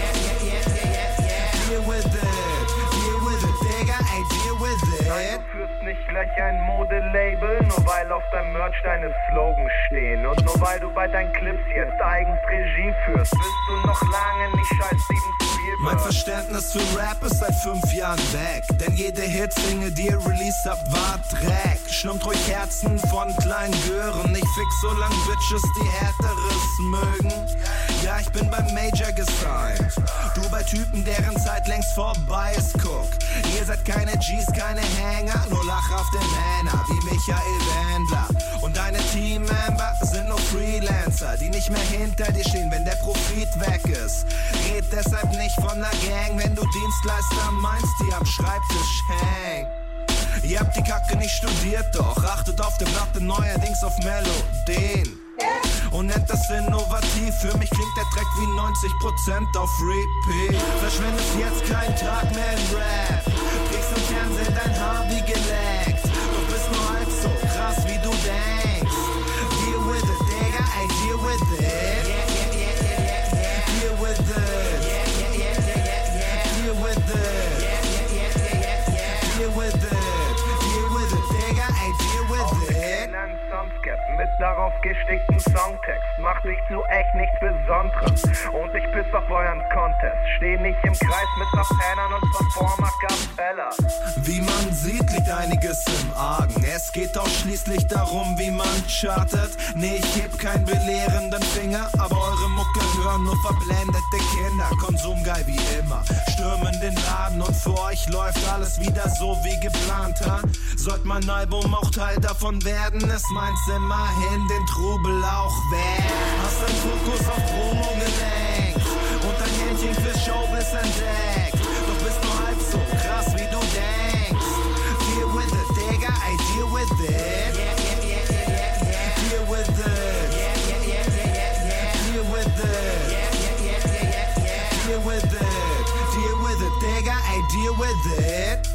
Deal with it. Deal with it, Digga, ey, deal with it. Nein, du führst nicht gleich ein Modelabel, nur weil auf deinem Merch deine Slogans stehen. Und nur weil du bei deinen Clips jetzt eigens Regie führst, bist du noch lange nicht scheiß Steven Spielberg. Mein Verständnis für Rap ist seit fünf Jahren weg, denn jede Hitsingle, die ihr released habt, war Dreck. Schlummt ruhig Herzen von kleinen Gören, ich fix so lang Bitches, die härteres mögen. Ja, ich bin beim Major gesigned, du bei Typen, deren Zeit längst vorbei ist, guck. Ihr seid keine G's, keine Hänger, nur lachhafte Männer wie Michael Wendler. Und deine Teammember sind nur Freelancer, die nicht mehr hinter dir stehen, wenn der Profit weg ist. Red deshalb nicht von einer Gang, wenn du Dienstleister meinst, die am Schreibtisch hängen. Ihr habt die Kacke nicht studiert, doch achtet auf der Platte neuerdings auf Melodien und nennt das innovativ. Für mich klingt der Track wie neunzig Prozent auf Repeat. Verschwendest jetzt keinen Tag mehr in Rap, kriegst im Fernsehen dein Haar wie geleckt, doch bist nur halb so krass wie du denkst. Deal with it, Digga, ey, deal with it. Deal with it. Deal with it. Deal with it. Deal with it, Digga, ey, deal with it. Ein Soundscape mit darauf gestickten Songtext macht dich zu echt nichts Besonderes. Und ich piss auf euren Contest, steh nicht im Kreis mit Verpennern und perform a cappella. Wie man sieht, liegt einiges im Argen. Es geht ausschließlich darum, wie man chartet. Nee, ich heb keinen belehrenden Finger, aber eure Mucke hören nur verblendete Kinder. Konsumgeil wie immer, stürmen den Laden und für euch läuft alles wieder so wie geplant, ha? Sollte mein Album auch Teil davon werden, ist meins immerhin den Trubel auch wert. Hast deinen Fokus auf Promo gelenkt und dein Händchen für Showbiz entdeckt, doch bist nur halb so krass wie du denkst. Deal with it, Digga, ey, deal with it. Deal with it. Deal with it. Deal with it. Deal with it, Digga, ey, deal with it.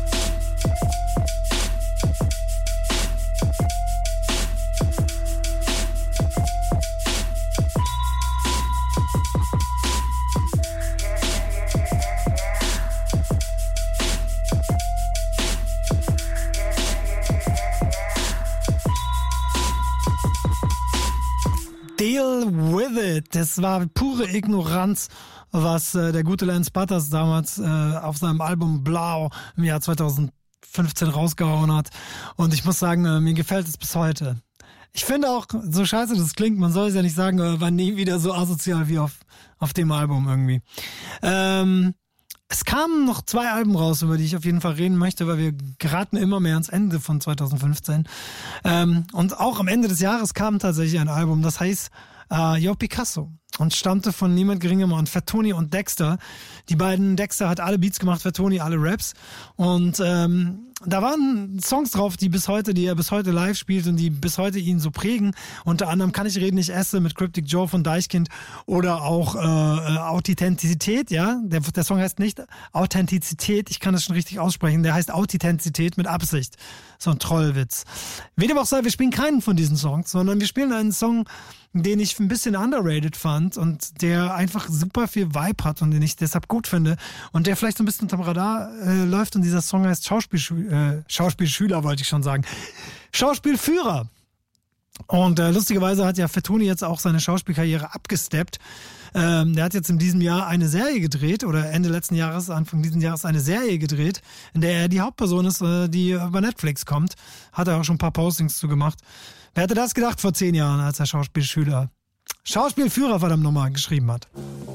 Deal with it. Das war pure Ignoranz, was äh, der gute Lance Butters damals äh, auf seinem Album Blau im Jahr zweitausendfünfzehn rausgehauen hat. Und ich muss sagen, äh, mir gefällt es bis heute. Ich finde auch, so scheiße das klingt, man soll es ja nicht sagen, äh, war nie wieder so asozial wie auf, auf dem Album irgendwie. Ähm, es kamen noch zwei Alben raus, über die ich auf jeden Fall reden möchte, weil wir geraten immer mehr ans Ende von zweitausendfünfzehn. Ähm, und auch am Ende des Jahres kam tatsächlich ein Album, das heißt äh, Yo Picasso und stammte von niemand geringerem an Fatoni und Dexter. Die beiden, Dexter hat alle Beats gemacht, Fatoni alle Raps. Und ähm, da waren Songs drauf, die bis heute, die er bis heute live spielt und die bis heute ihn so prägen. Unter anderem Kann ich reden, ich esse mit Cryptic Joe von Deichkind oder auch äh, Authentizität, ja. Der, der Song heißt nicht Authentizität, ich kann das schon richtig aussprechen. Der heißt Authentizität mit Absicht. So ein Trollwitz. Wie dem auch sei, wir spielen keinen von diesen Songs, sondern wir spielen einen Song, den ich ein bisschen underrated fand und der einfach super viel Vibe hat und den ich deshalb gut finde und der vielleicht so ein bisschen unterm Radar äh, läuft und dieser Song heißt Schauspielschü- äh, Schauspielschüler, wollte ich schon sagen. Schauspielführer. Und äh, lustigerweise hat ja Fatoni jetzt auch seine Schauspielkarriere abgesteppt. Ähm, der hat jetzt in diesem Jahr eine Serie gedreht, oder Ende letzten Jahres, Anfang diesen Jahres eine Serie gedreht, in der er die Hauptperson ist, äh, die über Netflix kommt. Hat er auch schon ein paar Postings zu gemacht. Wer hätte das gedacht vor zehn Jahren, als er Schauspielschüler, Schauspielführer verdammt nochmal geschrieben hat?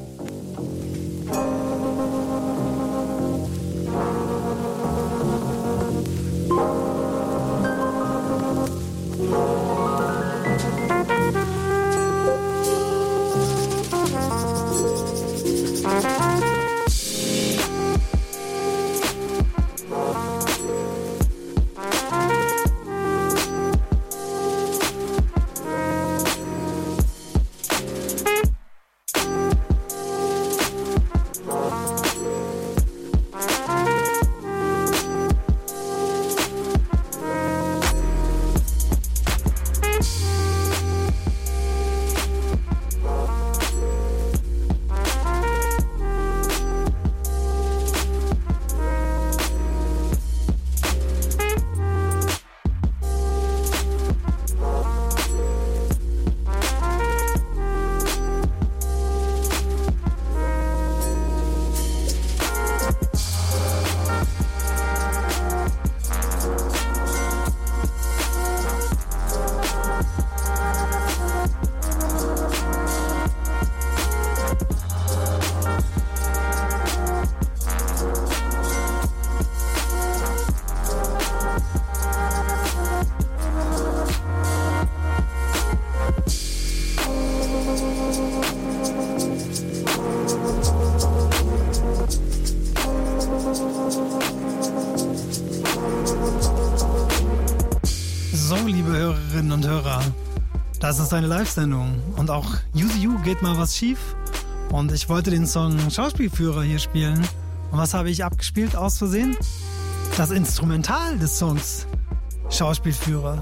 Das ist eine Live-Sendung und auch Use You geht mal was schief und ich wollte den Song Schauspielführer hier spielen und was habe ich abgespielt aus Versehen? Das Instrumental des Songs Schauspielführer.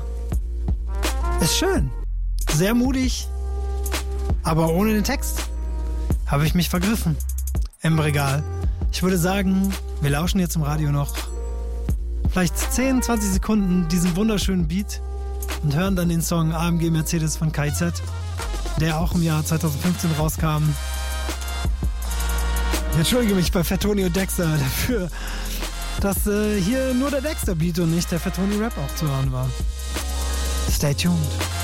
Ist schön, sehr mutig, aber ohne den Text habe ich mich vergriffen im Regal. Ich würde sagen, wir lauschen jetzt im Radio noch vielleicht zehn, zwanzig Sekunden diesen wunderschönen Beat und hören dann den Song A M G Mercedes von K Z, der auch im Jahr zweitausendfünfzehn rauskam. Ich entschuldige mich bei Fatoni und Dexter dafür, dass äh, hier nur der Dexter-Beat und nicht der Fatoni-Rap auch zu hören war. Stay tuned.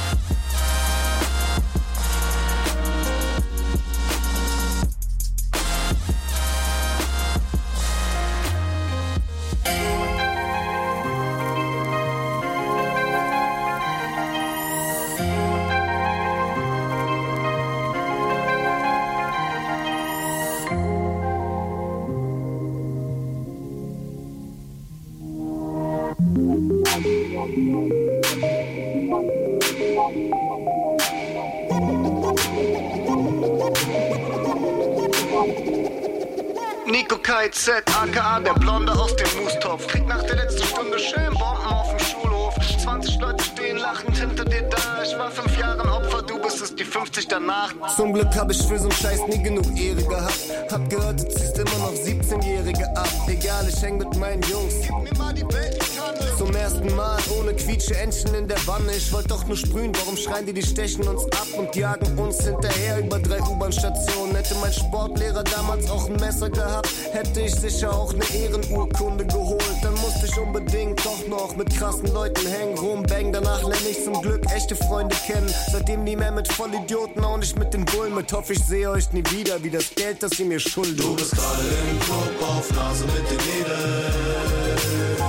Nico K Z, aka der Blonde aus dem Moostopf. Krieg nach der letzten Stunde schön Bomben auf dem Schulhof. zwanzig Leute stehen lachend hinter dir da. Ich war fünf Jahre ein Opfer, du bist es die fünfzig danach. Zum Glück hab ich für so'n Scheiß nie genug Ehre gehabt. Hab gehört, du ziehst immer noch siebzehnjährige ab. Egal, ich häng mit meinen Jungs. Gib mir mal die Weltkanne. Zum ersten Mal ohne quietsche Entchen in der Wanne. Ich wollt doch nur sprühen, warum schreien die, die stechen uns ab und jagen uns hinterher über drei U-Bahn-Stationen. Hätte mein Sportlehrer damals auch ein Messer gehabt, hätte ich sicher auch eine Ehrenurkunde geholt. Dann musste ich unbedingt doch noch mit krassen Leuten hängen, rumbang. Danach lerne ich zum Glück echte Freunde kennen. Seitdem nie mehr mit Vollidioten, auch nicht mit den Bullen. Mit hoffe, ich sehe euch nie wieder, wie das Geld, das ihr mir schuldet. Du bist gerade im Club auf Nase mit den Mädels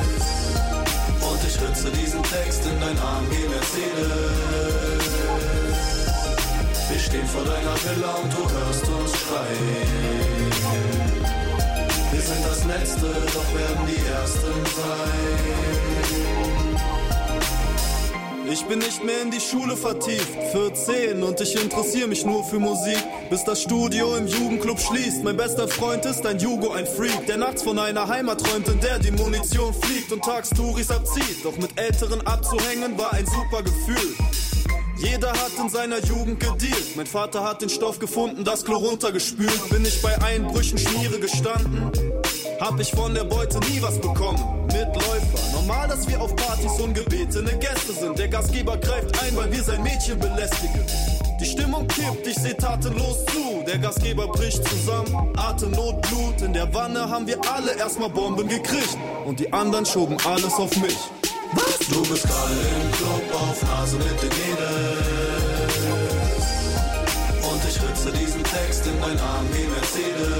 und ich ritze diesen Text in dein A M G Mercedes. Wir stehen vor deiner Villa und du hörst uns schreien. Wir sind das Letzte, doch werden die Ersten sein. Ich bin nicht mehr in die Schule vertieft, vierzehn und ich interessiere mich nur für Musik, bis das Studio im Jugendclub schließt. Mein bester Freund ist ein Jugo, ein Freak, der nachts von einer Heimat träumt, in der die Munition fliegt und tags Touris abzieht. Doch mit Älteren abzuhängen war ein super Gefühl. Jeder hat in seiner Jugend gedealt. Mein Vater hat den Stoff gefunden, das Klo runtergespült. Bin ich bei Einbrüchen Schmiere gestanden, hab ich von der Beute nie was bekommen. Mitläufer, Normal, dass wir auf Partys ungebetene Gäste sind. Der Gastgeber greift ein, weil wir sein Mädchen belästigen. Die Stimmung kippt, ich seh tatenlos zu. Der Gastgeber bricht zusammen, Atemnot, Blut. In der Wanne haben wir alle erstmal Bomben gekriegt. Und die anderen schoben alles auf mich. Was? Du bist gerade im Club auf Nase mit den Mädels. Und ich ritze diesen Text in dein A M G Mercedes.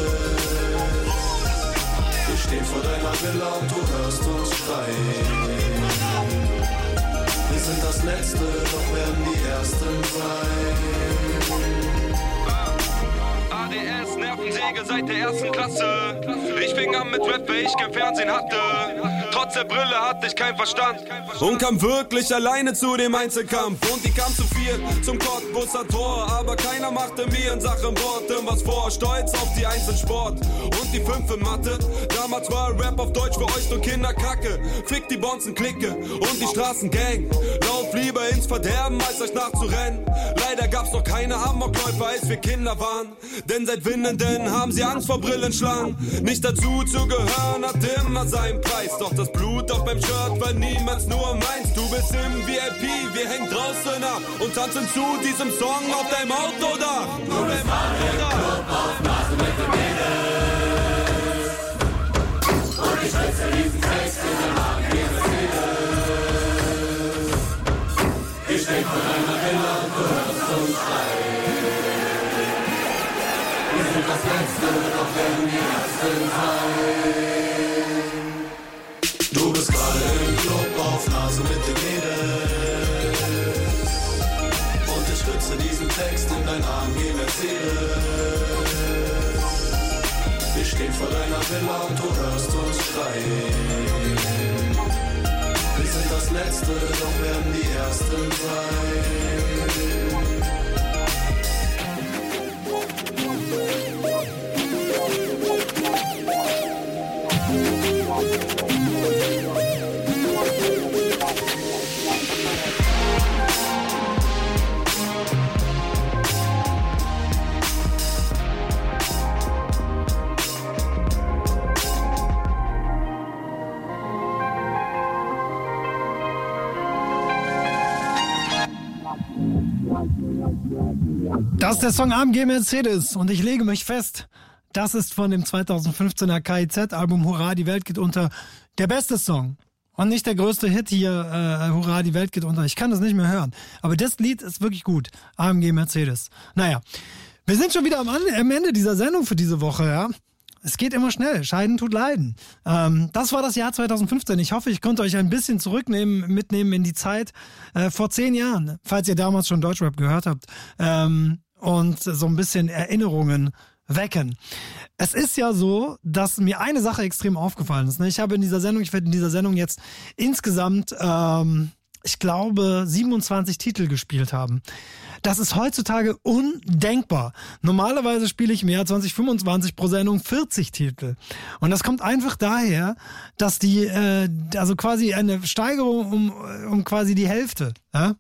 Wir stehen vor deiner Villa und du hörst uns schreien. Wir sind das Letzte, doch werden die Ersten sein. A D S, Nervensäge seit der ersten Klasse. Ich fing an mit Rap, weil ich kein Fernsehen hatte. Trotz der Brille hatte ich keinen Verstand. Und kam wirklich alleine zu dem Einzelkampf. Und die kam zu viel zum Cottbusser Tor. Aber keiner machte mir in Sachen Worten was vor. Stolz auf die Einzelsport und die fünf in Mathe. Damals war Rap auf Deutsch für euch nur Kinderkacke. Fick die Bonzen-Clique und die Straßengang. Lauf lieber ins Verderben, als euch nachzurennen. Leider gab's noch keine Amokläufer, als wir Kinder waren. Denn seit Winnenden haben sie Angst vor Brillenschlangen. Nicht dazu zu gehören hat immer seinen Preis. Doch das Blut auf meinem Shirt war niemals nur meins. Du bist im V I P, wir hängen draußen ab und tanzen zu diesem Song auf deinem Autodach. Du bist im Club auf Nase mit den Mädels. Und ich ritze diesen Text in der A M G Mercedes. Ich steh vor deiner Villa und du hörst uns schreien. Wir sind das Letzte, doch werden die Ersten sein. Du bist gerade im Club auf Nase mit den Mädels. Und ich ritze diesen Text in dein A M G Mercedes. Wir stehen vor deiner Villa und du hörst uns schreien. Wir sind das Letzte, doch werden die Ersten sein. Das ist der Song A M G Mercedes und ich lege mich fest, das ist von dem zweitausendfünfzehner K I Z-Album Hurra, die Welt geht unter der beste Song. Und nicht der größte Hit hier, äh, Hurra, die Welt geht unter. Ich kann das nicht mehr hören. Aber das Lied ist wirklich gut. A M G Mercedes. Naja, wir sind schon wieder am, am Ende dieser Sendung für diese Woche, ja. Es geht immer schnell. Scheiden tut leiden. Ähm, das war das Jahr zweitausendfünfzehn. Ich hoffe, ich konnte euch ein bisschen zurücknehmen, mitnehmen in die Zeit äh, vor zehn Jahren, falls ihr damals schon Deutschrap gehört habt. Ähm, und so ein bisschen Erinnerungen wecken. Es ist ja so, dass mir eine Sache extrem aufgefallen ist. Ich habe in dieser Sendung, ich werde in dieser Sendung jetzt insgesamt, ähm, ich glaube, siebenundzwanzig Titel gespielt haben. Das ist heutzutage undenkbar. Normalerweise spiele ich im Jahr zwanzig fünfundzwanzig pro Sendung vierzig Titel. Und das kommt einfach daher, dass die, äh, also quasi eine Steigerung um, um quasi die Hälfte, ja?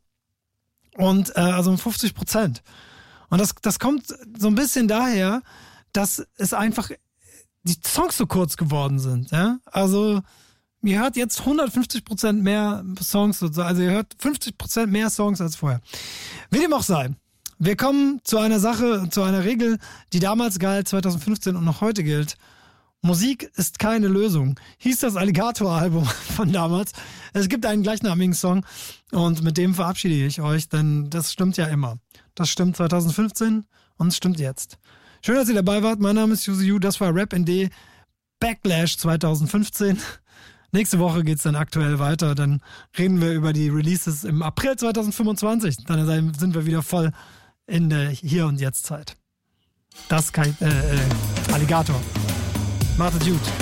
Und äh, also um fünfzig Prozent. Und das, das kommt so ein bisschen daher, dass es einfach die Songs so kurz geworden sind, ja? Also ihr hört jetzt hundertfünfzig Prozent mehr Songs, also ihr hört fünfzig Prozent mehr Songs als vorher. Wie dem auch sei, wir kommen zu einer Sache, zu einer Regel, die damals galt, zweitausendfünfzehn und noch heute gilt. Musik ist keine Lösung. Hieß das Alligator-Album von damals. Es gibt einen gleichnamigen Song und mit dem verabschiede ich euch, denn das stimmt ja immer. Das stimmt zweitausendfünfzehn und es stimmt jetzt. Schön, dass ihr dabei wart. Mein Name ist Yuzu, das war Rap N D Backlash zweitausendfünfzehn. Nächste Woche geht's dann aktuell weiter. Dann reden wir über die Releases im April zweitausendfünfundzwanzig. Dann sind wir wieder voll in der Hier- und Jetzt-Zeit. Das ist kein äh, äh, Alligator. Macht es gut.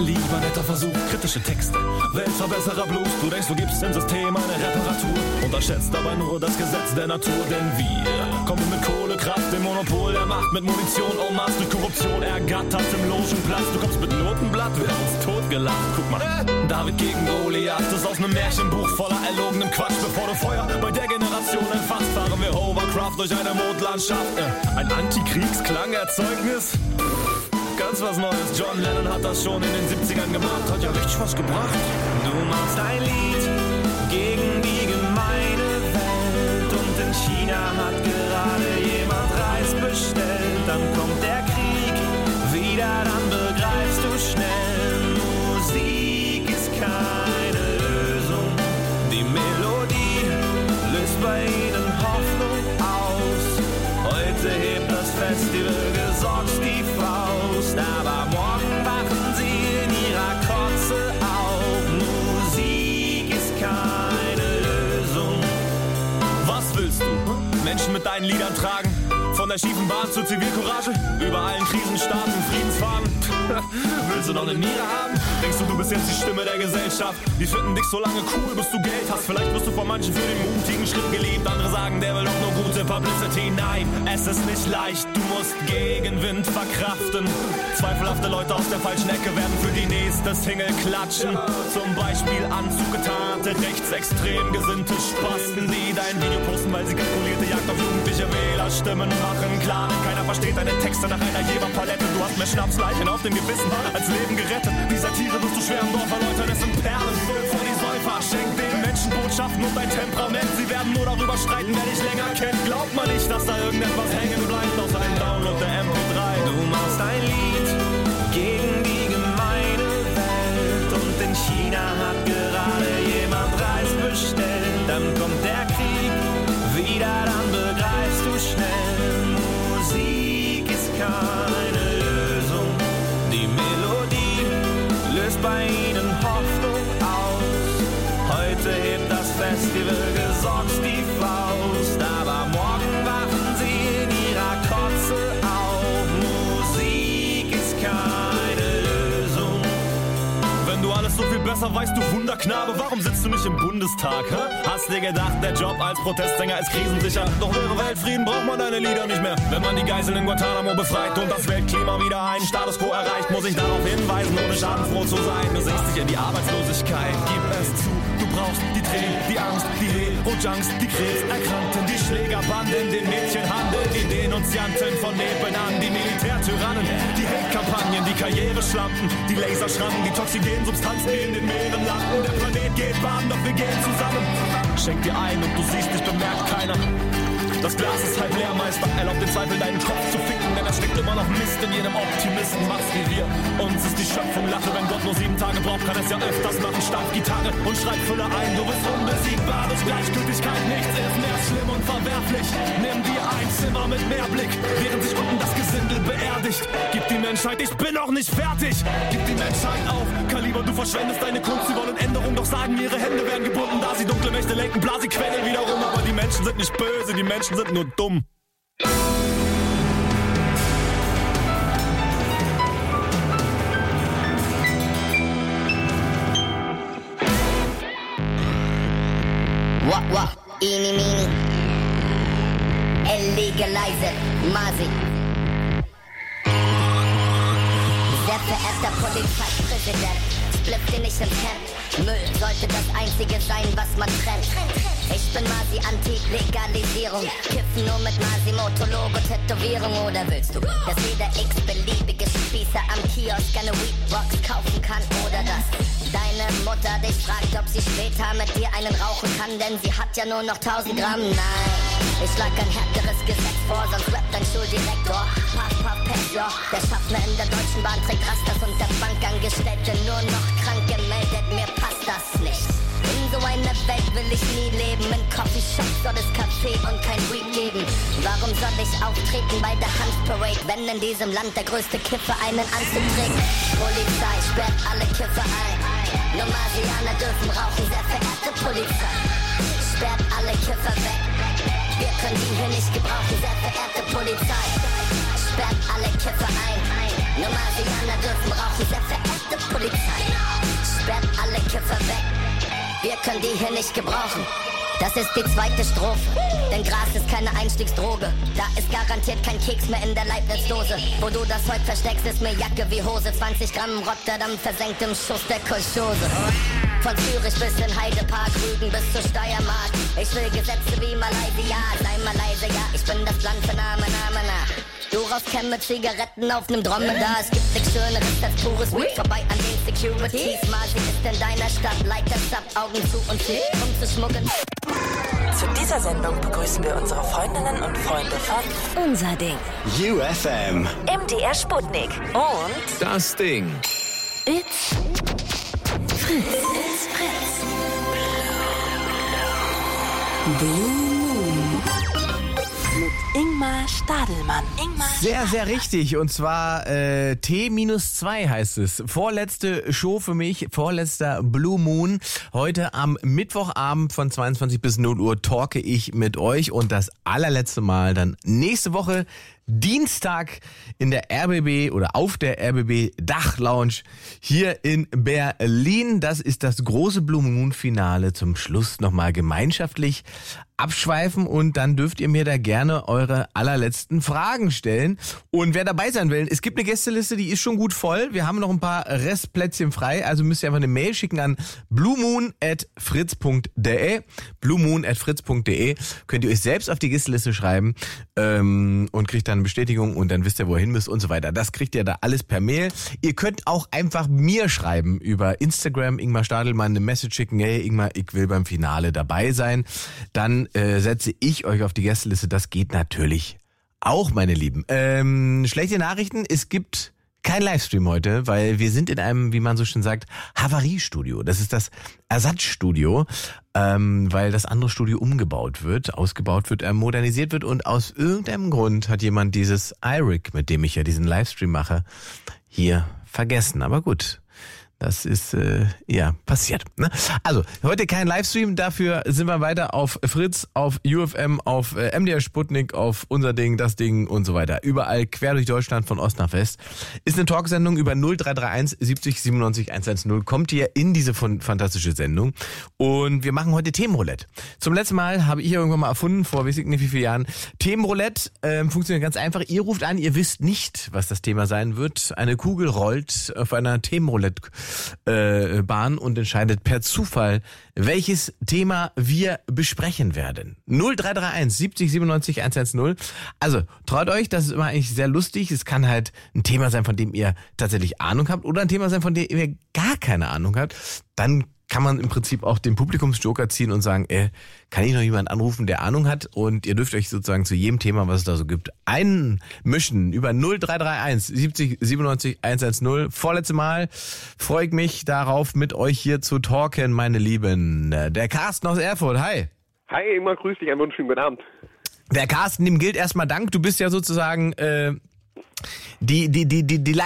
Lieber netter Versuch, kritische Texte, Weltverbesserer Blues. Du denkst, du gibst dem System eine Reparatur, unterschätzt aber nur das Gesetz der Natur. Denn wir kommen mit Kohlekraft, dem Monopol der Macht, mit Munition en masse durch Korruption ergattert im Logenplatz. Du kommst mit Notenblatt, wir haben uns totgelacht. Guck mal, David gegen Goliath, das ist aus einem Märchenbuch voller erlogenem Quatsch. Bevor du Feuer bei der Generation entfasst, fahren wir Hovercraft durch eine Mondlandschaft. Äh, ein Antikriegsklangerzeugnis? Ganz was Neues, John Lennon hat das schon in den siebzigern gemacht, hat ja richtig was gebracht. Du machst ein Lied gegen die gemeine Welt und in China hat gerade jemand Reis bestellt. Dann kommt der Krieg wieder, dann begreifst du schnell, Musik ist keine Lösung. Die Melodie löst bei ihnen Hoffnung aus. Heute hebt das Festival gesorgt die Faust, aber morgen wachen sie in ihrer Kotze auf. Musik ist keine Lösung. Was willst du? Menschen mit deinen Liedern tragen? Von der schiefen Bahn zur Zivilcourage? Über allen Krisenstaaten, Friedensfahnen? Willst du noch eine Niere haben? Denkst du, du bist jetzt die Stimme der Gesellschaft? Die finden dich so lange cool, bis du Geld hast. Vielleicht wirst du von manchen für den mutigen Schritt geliebt. Andere sagen, der will doch nur gute Publicity. Nein, es ist nicht leicht. Du musst Gegenwind verkraften. Zweifelhafte Leute aus der falschen Ecke werden für die nächste Single klatschen. Zum Beispiel anzugetarnte, rechtsextrem gesinnte Spasten, die dein Video posten, weil sie kalkulierte Jagd auf jugendliche Wählerstimmen machen. Klar, denn keiner versteht deine Texte nach einer Jeberpalette. Du hast mehr Schnapsleichen auf dem Gewissen als Leben gerettet. Die Satire wirst du schwer im Dorf erläutern. Es sind Perlen für die Säufer. Schenk den Menschen Botschaften und dein Temperament. Sie werden nur darüber streiten, wer dich länger kennt. Glaubt man nicht, dass da irgendetwas hängen bleibt, außer dem Download der M P drei. Du machst ein Lied gegen die gemeine Welt und in China hat gerade jemand Reis bestellt. Dann kommt der Krieg wieder, dann begreifst du schnell, Musik ist keine Lösung. Die Melodie löst bei ihnen Hoffnung aus. Heute hebt das Festival gesorgt die Faust, aber morgen wachen sie in ihrer Kotze auf. Musik ist keine Lösung. Wenn du alles so viel besser weißt, du Wunderknabe, warum sitzt du nicht im Bundestag? Hä? Hast dir gedacht, der Job als Protestsänger ist krisensicher? Doch wäre Weltfrieden, braucht man deine Lieder nicht mehr. Wenn man die Geiseln in Guantanamo befreit und das Weltklima wieder einen Status quo erreicht, muss ich darauf hinweisen, ohne schadenfroh zu sein. Du singst dich in die Arbeitslosigkeit, gib es zu. Du brauchst die Tränen, die Angst, die Hero-Junks, die Krebserkrankten, die Schlägerbanden, den Mädchenhandel, die Denunzianten von nebenan, die Militärtyrannen, die Hate-Kampagnen, die Karriereschlampen, die Laserschrammen, die toxigenen Substanzen, die in den Meeren landen. Der Planet geht baden, doch wir gehen zusammen. Schenk dir ein und du siehst, dich bemerkt keiner. Das Glas ist halb leer, Meister. Erlaub den Zweifel, deinen Kopf zu ficken, denn da steckt immer noch Mist in jedem Optimisten. Mach's wie wir. Uns ist die Schöpfung Lache. Wenn Gott nur sieben Tage braucht, kann es ja öfters machen. Stampf Gitarre und schreib Fülle ein. Du bist unbesiegbar. Durch Gleichgültigkeit nichts ist mehr schlimm und verwerflich. Nimm dir ein Zimmer mit mehr Blick, während sich unten das Gesindel beerdigt. Gib die Menschheit, ich bin noch nicht fertig. Gib die Menschheit auf. Kaliber, du verschwendest deine Kunst. Sie wollen Änderung, doch sagen, ihre Hände werden gebunden. Da sie dunkle Mächte lenken, Blasi quengeln wieder rum. Aber die Menschen sind nicht böse, die Menschen sind nur dumm. Wah, wah, eeny, meeny. Illegalize it, Masi. Sehr verehrter Polizeipräsident, spliff dir nicht ins Hemd. Müll sollte das Einzige sein, was man trennt. Ich bin Masi, Anti-Legalisierung. Kiffen nur mit Masimoto-Logo, Tätowierung. Oder willst du, dass jeder x-beliebige Spießer am Kiosk eine Weedbox kaufen kann? Oder dass deine Mutter dich fragt, ob sie später mit dir einen rauchen kann, denn sie hat ja nur noch tausend Gramm? Nein, ich schlag ein härteres Gesetz vor, sonst rappt dein Schuldirektor. Puff, puff, pech, ja. Der Schaffner in der Deutschen Bahn trägt Rastas und der Bankangestellte nur noch krank gemeldet. Mir passt das nicht. In so einer Welt will ich nie leben. In Coffeeshops soll es Kaffee und kein Weed geben. Warum soll ich auftreten bei der Hanfparade, wenn in diesem Land der größte Kiffer einen Anzug trägt? Polizei sperrt alle Kiffer ein. Nur Marsianer dürfen rauchen, sehr verehrte Polizei. Sperrt alle Kiffer weg. Wir können die hier nicht gebrauchen, sehr verehrte Polizei. Sperrt alle Kiffer ein. Nur Marsianer dürfen rauchen, sehr verehrte Polizei. Sperrt alle Kiffer weg, wir können die hier nicht gebrauchen. Das ist die zweite Strophe, denn Gras ist keine Einstiegsdroge. Da ist garantiert kein Keks mehr in der Leibniz-Dose. Wo du das Zeug versteckst, ist mir Jacke wie Hose. zwanzig Gramm Rotterdam versenkt im Schuss der Kolchose. Von Zürich bis in Heidepark, Rügen bis zur Steiermark. Ich will Gesetze wie Malaysia, sei Malaysia, ja, ich bin das Land für Name, Name, na. Du raus Cam mit Zigaretten auf nem Dromedar. Es gibt nichts Schöneres als pures Weed. Vorbei an den Securities. Marzi ist in deiner Stadt, light das ab, Augen zu und zu, um zu schmuggeln. Zu dieser Sendung begrüßen wir unsere Freundinnen und Freunde von Unser Ding, U F M, M D R Sputnik und Das Ding. It's Fritz. It's Fritz. Blue Moon. Mit Ingmar Stadelmann. Ingmar Sehr, sehr richtig. Und zwar äh, T minus zwei heißt es. Vorletzte Show für mich, vorletzter Blue Moon. Heute am Mittwochabend von zweiundzwanzig bis null Uhr talke ich mit euch. Und das allerletzte Mal dann nächste Woche Dienstag in der R B B oder auf der R B B Dachlounge hier in Berlin. Das ist das große Blue Moon Finale. Zum Schluss nochmal gemeinschaftlich abschweifen und dann dürft ihr mir da gerne eure allerletzten Fragen stellen. Und wer dabei sein will, es gibt eine Gästeliste, die ist schon gut voll. Wir haben noch ein paar Restplätzchen frei, also müsst ihr einfach eine Mail schicken an bluemoon at fritz punkt de. bluemoon at fritz punkt de. Könnt ihr euch selbst auf die Gästeliste schreiben ähm, und kriegt dann eine Bestätigung und dann wisst ihr, wo ihr hin müsst und so weiter. Das kriegt ihr da alles per Mail. Ihr könnt auch einfach mir schreiben über Instagram, Ingmar Stadelmann, eine Message schicken, hey Ingmar, ich will beim Finale dabei sein. Dann äh, setze ich euch auf die Gästeliste. Das geht natürlich auch, meine Lieben. Ähm, schlechte Nachrichten, es gibt kein Livestream heute, weil wir sind in einem, wie man so schön sagt, Havariestudio. Das ist das Ersatzstudio, ähm, weil das andere Studio umgebaut wird, ausgebaut wird, äh, modernisiert wird und aus irgendeinem Grund hat jemand dieses iRig, mit dem ich ja diesen Livestream mache, hier vergessen. Aber gut. Das ist äh, ja passiert. Ne? Also, heute kein Livestream, dafür sind wir weiter auf Fritz, auf U F M, auf äh, M D R Sputnik, auf Unser Ding, Das Ding und so weiter. Überall quer durch Deutschland von Ost nach West. Ist eine Talksendung über null drei drei eins siebzig siebenundneunzig hundertzehn. Kommt ihr in diese fantastische Sendung. Und wir machen heute Themenroulette. Zum letzten Mal habe ich irgendwann mal erfunden, vor weiß ich nicht wie vielen Jahren. Themenroulette ähm, funktioniert ganz einfach. Ihr ruft an, ihr wisst nicht, was das Thema sein wird. Eine Kugel rollt auf einer Themenroulette Äh, Bahn und entscheidet per Zufall, welches Thema wir besprechen werden. null drei drei eins siebzig siebenundneunzig hundertzehn. Also traut euch, das ist immer eigentlich sehr lustig. Es kann halt ein Thema sein, von dem ihr tatsächlich Ahnung habt oder ein Thema sein, von dem ihr gar keine Ahnung habt. Dann kann man im Prinzip auch den Publikumsjoker ziehen und sagen, äh, kann ich noch jemanden anrufen, der Ahnung hat? Und ihr dürft euch sozusagen zu jedem Thema, was es da so gibt, einmischen über null drei drei eins siebzig siebenundneunzig hundertzehn. Vorletzte Mal freue ich mich darauf, mit euch hier zu talken, meine Lieben. Der Carsten aus Erfurt, hi. Hi, Ingmar, grüß dich, einen wunderschönen guten Abend. Der Carsten, dem gilt erstmal Dank. Du bist ja sozusagen äh, die, die, die, die, die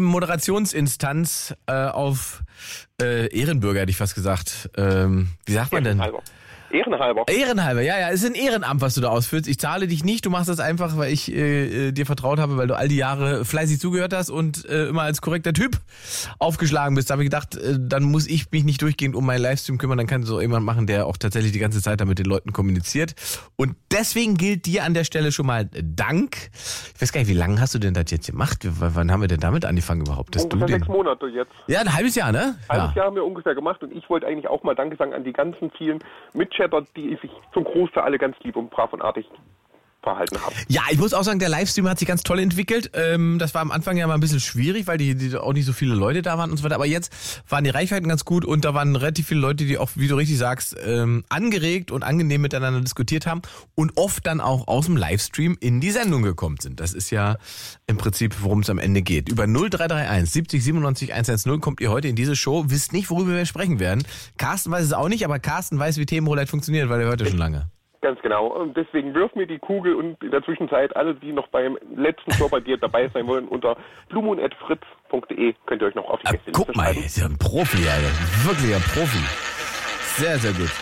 Livestream-Moderationsinstanz äh, auf äh, Ehrenbürger, hätte ich fast gesagt. Ähm, wie sagt man denn? Ehrenhalber. Ehrenhalber, ja, ja. Es ist ein Ehrenamt, was du da ausführst. Ich zahle dich nicht. Du machst das einfach, weil ich äh, dir vertraut habe, weil du all die Jahre fleißig zugehört hast und äh, immer als korrekter Typ aufgeschlagen bist. Da habe ich gedacht, äh, dann muss ich mich nicht durchgehend um meinen Livestream kümmern. Dann kann so jemand machen, der auch tatsächlich die ganze Zeit da mit den Leuten kommuniziert. Und deswegen gilt dir an der Stelle schon mal Dank. Ich weiß gar nicht, wie lange hast du denn das jetzt gemacht? W wann haben wir denn damit angefangen überhaupt? Dass ungefähr du sechs Monate jetzt. Ja, ein halbes Jahr, ne? Ein halbes ja. Jahr haben wir ungefähr gemacht und ich wollte eigentlich auch mal Danke sagen an die ganzen vielen Mitchatter, die sich zum Großteil alle ganz lieb und brav und artig verhalten haben. Ja, ich muss auch sagen, der Livestream hat sich ganz toll entwickelt. Ähm, das war am Anfang ja mal ein bisschen schwierig, weil die, die auch nicht so viele Leute da waren und so weiter. Aber jetzt waren die Reichweiten ganz gut und da waren relativ viele Leute, die auch, wie du richtig sagst, ähm, angeregt und angenehm miteinander diskutiert haben und oft dann auch aus dem Livestream in die Sendung gekommen sind. Das ist ja im Prinzip, worum es am Ende geht. Über null drei drei eins siebzig siebenundneunzig hundertzehn kommt ihr heute in diese Show. Wisst nicht, worüber wir sprechen werden. Carsten weiß es auch nicht, aber Carsten weiß, wie Themenroulette funktioniert, weil er hört ja schon lange. Ganz genau. Und deswegen wirf mir die Kugel und in der Zwischenzeit alle, die noch beim letzten Show bei dir dabei sein wollen, unter bluemoon at fritz punkt de könnt ihr euch noch auf die Gäste Guck mal, ist ja ein Profi, Alter. Wirklich ein Profi. Sehr, sehr gut.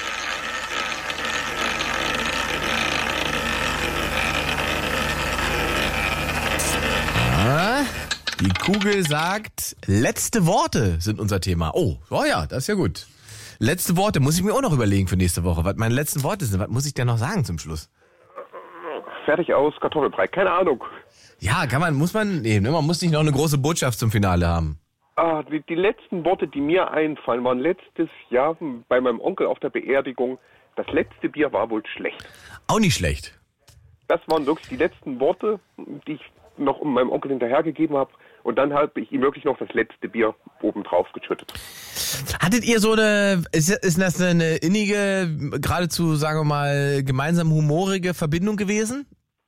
Ah, Die Kugel sagt, letzte Worte sind unser Thema. Oh, oh ja, das ist ja gut. Letzte Worte muss ich mir auch noch überlegen für nächste Woche, was meine letzten Worte sind. Was muss ich denn noch sagen zum Schluss? Fertig aus, Kartoffelbrei, keine Ahnung. Ja, kann man, muss man, nee, man muss nicht noch eine große Botschaft zum Finale haben. Ah, die, die letzten Worte, die mir einfallen, waren letztes Jahr bei meinem Onkel auf der Beerdigung. Das letzte Bier war wohl schlecht. Auch nicht schlecht. Das waren wirklich die letzten Worte, die ich noch meinem Onkel hinterhergegeben habe. Und dann habe ich ihm wirklich noch das letzte Bier oben drauf geschüttet. Hattet ihr so eine, ist, ist das eine innige, geradezu, sagen wir mal, gemeinsam humorige Verbindung gewesen?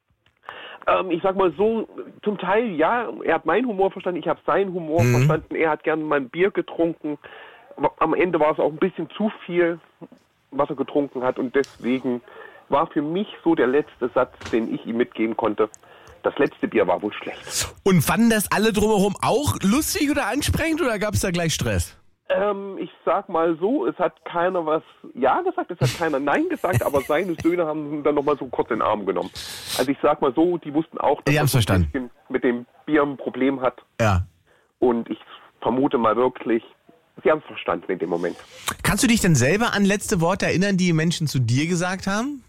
Ähm, ich sag mal so, zum Teil ja, er hat meinen Humor verstanden, ich habe seinen Humor Mhm. verstanden. Er hat gerne mein Bier getrunken. Aber am Ende war es auch ein bisschen zu viel, was er getrunken hat. Und deswegen war für mich so der letzte Satz, den ich ihm mitgeben konnte. Das letzte Bier war wohl schlecht. Und fanden das alle drumherum auch lustig oder ansprechend oder gab es da gleich Stress? Ähm, ich sag mal so, es hat keiner was Ja gesagt, es hat keiner Nein gesagt, aber seine Söhne haben dann nochmal so kurz in den Arm genommen. Also ich sag mal so, die wussten auch, dass Die haben's er so ein verstanden. bisschen mit dem Bier ein Problem hat. Ja. Und ich vermute mal wirklich, sie haben es verstanden in dem Moment. Kannst du dich denn selber an letzte Worte erinnern, die Menschen zu dir gesagt haben?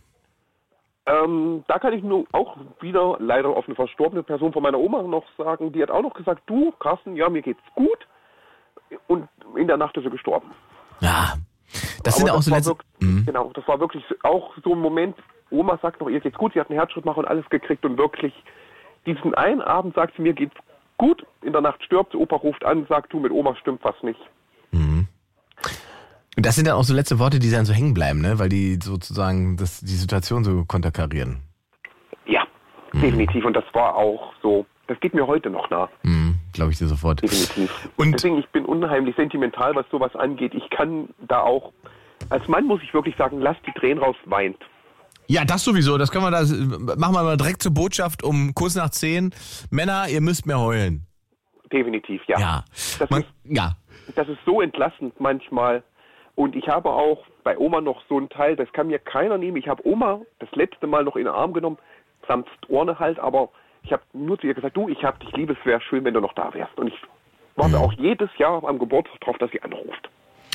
Ähm, da kann ich nur auch wieder leider auf eine verstorbene Person von meiner Oma noch sagen, die hat auch noch gesagt, du Carsten, ja, mir geht's gut. Und in der Nacht ist sie gestorben. Ja, das sind Aber auch so war letzte... wirklich, Mhm. Genau, das war wirklich auch so ein Moment, Oma sagt noch, ihr geht's gut, sie hat einen Herzschrittmacher und alles gekriegt und wirklich diesen einen Abend sagt sie, mir geht's gut, in der Nacht stirbt sie, Opa ruft an, sagt, du, mit Oma stimmt was nicht. Mhm. Und das sind dann auch so letzte Worte, die dann so hängen bleiben, ne? Weil die sozusagen das, die Situation so konterkarieren. Ja, Mhm. definitiv. Und das war auch so, das geht mir heute noch nah. Mhm, glaube ich dir sofort. Definitiv. Und deswegen, ich bin unheimlich sentimental, was sowas angeht. Ich kann da auch, als Mann muss ich wirklich sagen, lasst die Tränen raus, weint. Ja, das sowieso. Das können wir das machen wir mal direkt zur Botschaft um kurz nach zehn. Männer, ihr müsst mehr heulen. Definitiv, ja. Ja. Das, Man, ist, ja. das ist so entlastend manchmal. Und ich habe auch bei Oma noch so einen Teil, das kann mir keiner nehmen. Ich habe Oma das letzte Mal noch in den Arm genommen, samt Ohren halt, aber ich habe nur zu ihr gesagt, du, ich hab dich lieb, es wäre schön, wenn du noch da wärst. Und ich warte auch jedes Jahr am Geburtstag drauf, dass sie anruft.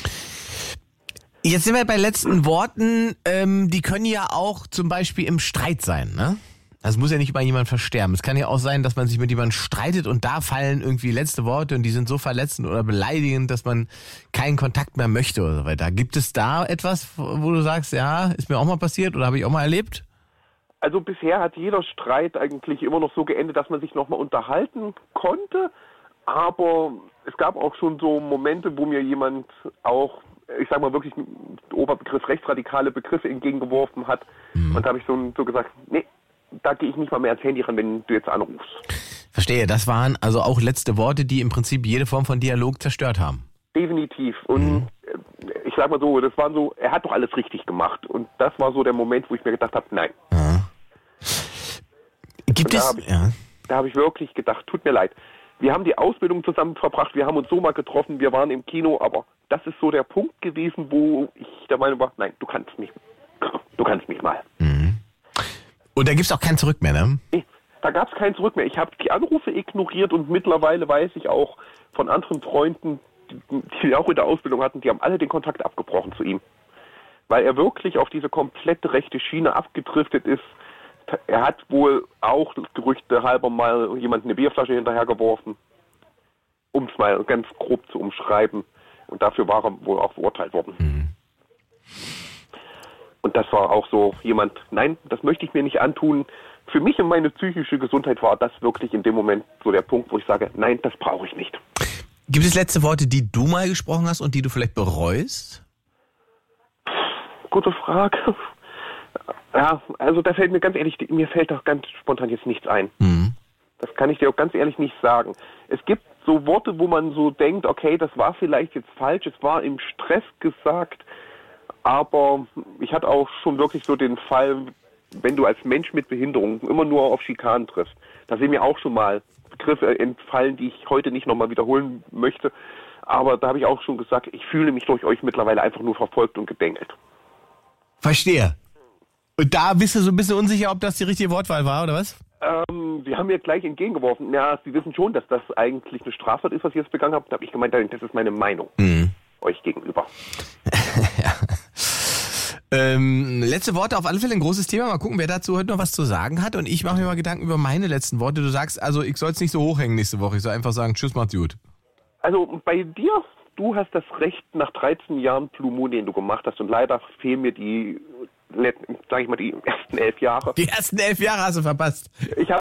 Jetzt sind wir bei letzten Worten. Ähm, die können ja auch zum Beispiel im Streit sein, ne? Also es muss ja nicht immer jemand versterben. Es kann ja auch sein, dass man sich mit jemandem streitet und da fallen irgendwie letzte Worte und die sind so verletzend oder beleidigend, dass man keinen Kontakt mehr möchte oder so weiter. Gibt es da etwas, wo du sagst, ja, ist mir auch mal passiert oder habe ich auch mal erlebt? Also bisher hat jeder Streit eigentlich immer noch so geendet, dass man sich nochmal unterhalten konnte. Aber es gab auch schon so Momente, wo mir jemand auch, ich sag mal wirklich, Oberbegriff rechtsradikale Begriffe entgegengeworfen hat. Mhm. Und da habe ich so, so gesagt, nee, da gehe ich nicht mal mehr ans Handy ran, wenn du jetzt anrufst. Verstehe, das waren also auch letzte Worte, die im Prinzip jede Form von Dialog zerstört haben. Definitiv. Und mhm. ich sag mal so, das waren so, er hat doch alles richtig gemacht. Und das war so der Moment, wo ich mir gedacht habe, nein. Ja. Gibt da es? Hab ich, ja. Da habe ich wirklich gedacht, tut mir leid. Wir haben die Ausbildung zusammen verbracht, wir haben uns so mal getroffen, wir waren im Kino, aber das ist so der Punkt gewesen, wo ich der Meinung war, nein, du kannst mich. Du kannst mich mal. Mhm. Und da gibt es auch kein Zurück mehr, ne? Nee, da gab es kein Zurück mehr. Ich habe die Anrufe ignoriert und mittlerweile weiß ich auch von anderen Freunden, die, die auch in der Ausbildung hatten, die haben alle den Kontakt abgebrochen zu ihm. Weil er wirklich auf diese komplette rechte Schiene abgedriftet ist. Er hat wohl auch Gerüchte halber mal jemand eine Bierflasche hinterhergeworfen, um es mal ganz grob zu umschreiben. Und dafür war er wohl auch verurteilt worden. Mhm. Und das war auch so jemand, nein, das möchte ich mir nicht antun. Für mich und meine psychische Gesundheit war das wirklich in dem Moment so der Punkt, wo ich sage, nein, das brauche ich nicht. Gibt es letzte Worte, die du mal gesprochen hast und die du vielleicht bereust? Gute Frage. Ja, also da fällt mir ganz ehrlich, mir fällt doch ganz spontan jetzt nichts ein. Mhm. Das kann ich dir auch ganz ehrlich nicht sagen. Es gibt so Worte, wo man so denkt, okay, das war vielleicht jetzt falsch, es war im Stress gesagt, aber ich hatte auch schon wirklich so den Fall, wenn du als Mensch mit Behinderung immer nur auf Schikanen triffst, da sind mir auch schon mal Begriffe entfallen, die ich heute nicht nochmal wiederholen möchte, aber da habe ich auch schon gesagt, ich fühle mich durch euch mittlerweile einfach nur verfolgt und gedengelt. Verstehe. Und da bist du so ein bisschen unsicher, ob das die richtige Wortwahl war, oder was? Ähm, sie haben mir gleich entgegengeworfen, ja, Sie wissen schon, dass das eigentlich eine Straftat ist, was ich jetzt begangen habe. Da habe ich gemeint, das ist meine Meinung mhm. euch gegenüber. ja. Ähm, letzte Worte, auf alle Fälle ein großes Thema. Mal gucken, wer dazu heute noch was zu sagen hat. Und ich mache mir mal Gedanken über meine letzten Worte. Du sagst, also ich soll es nicht so hochhängen nächste Woche. Ich soll einfach sagen, tschüss, macht's gut. Also bei dir, du hast das Recht nach dreizehn Jahren Blue Moon, den du gemacht hast. Und leider fehlen mir die, sag ich mal, die ersten elf Jahre. Die ersten elf Jahre hast du verpasst. Ich habe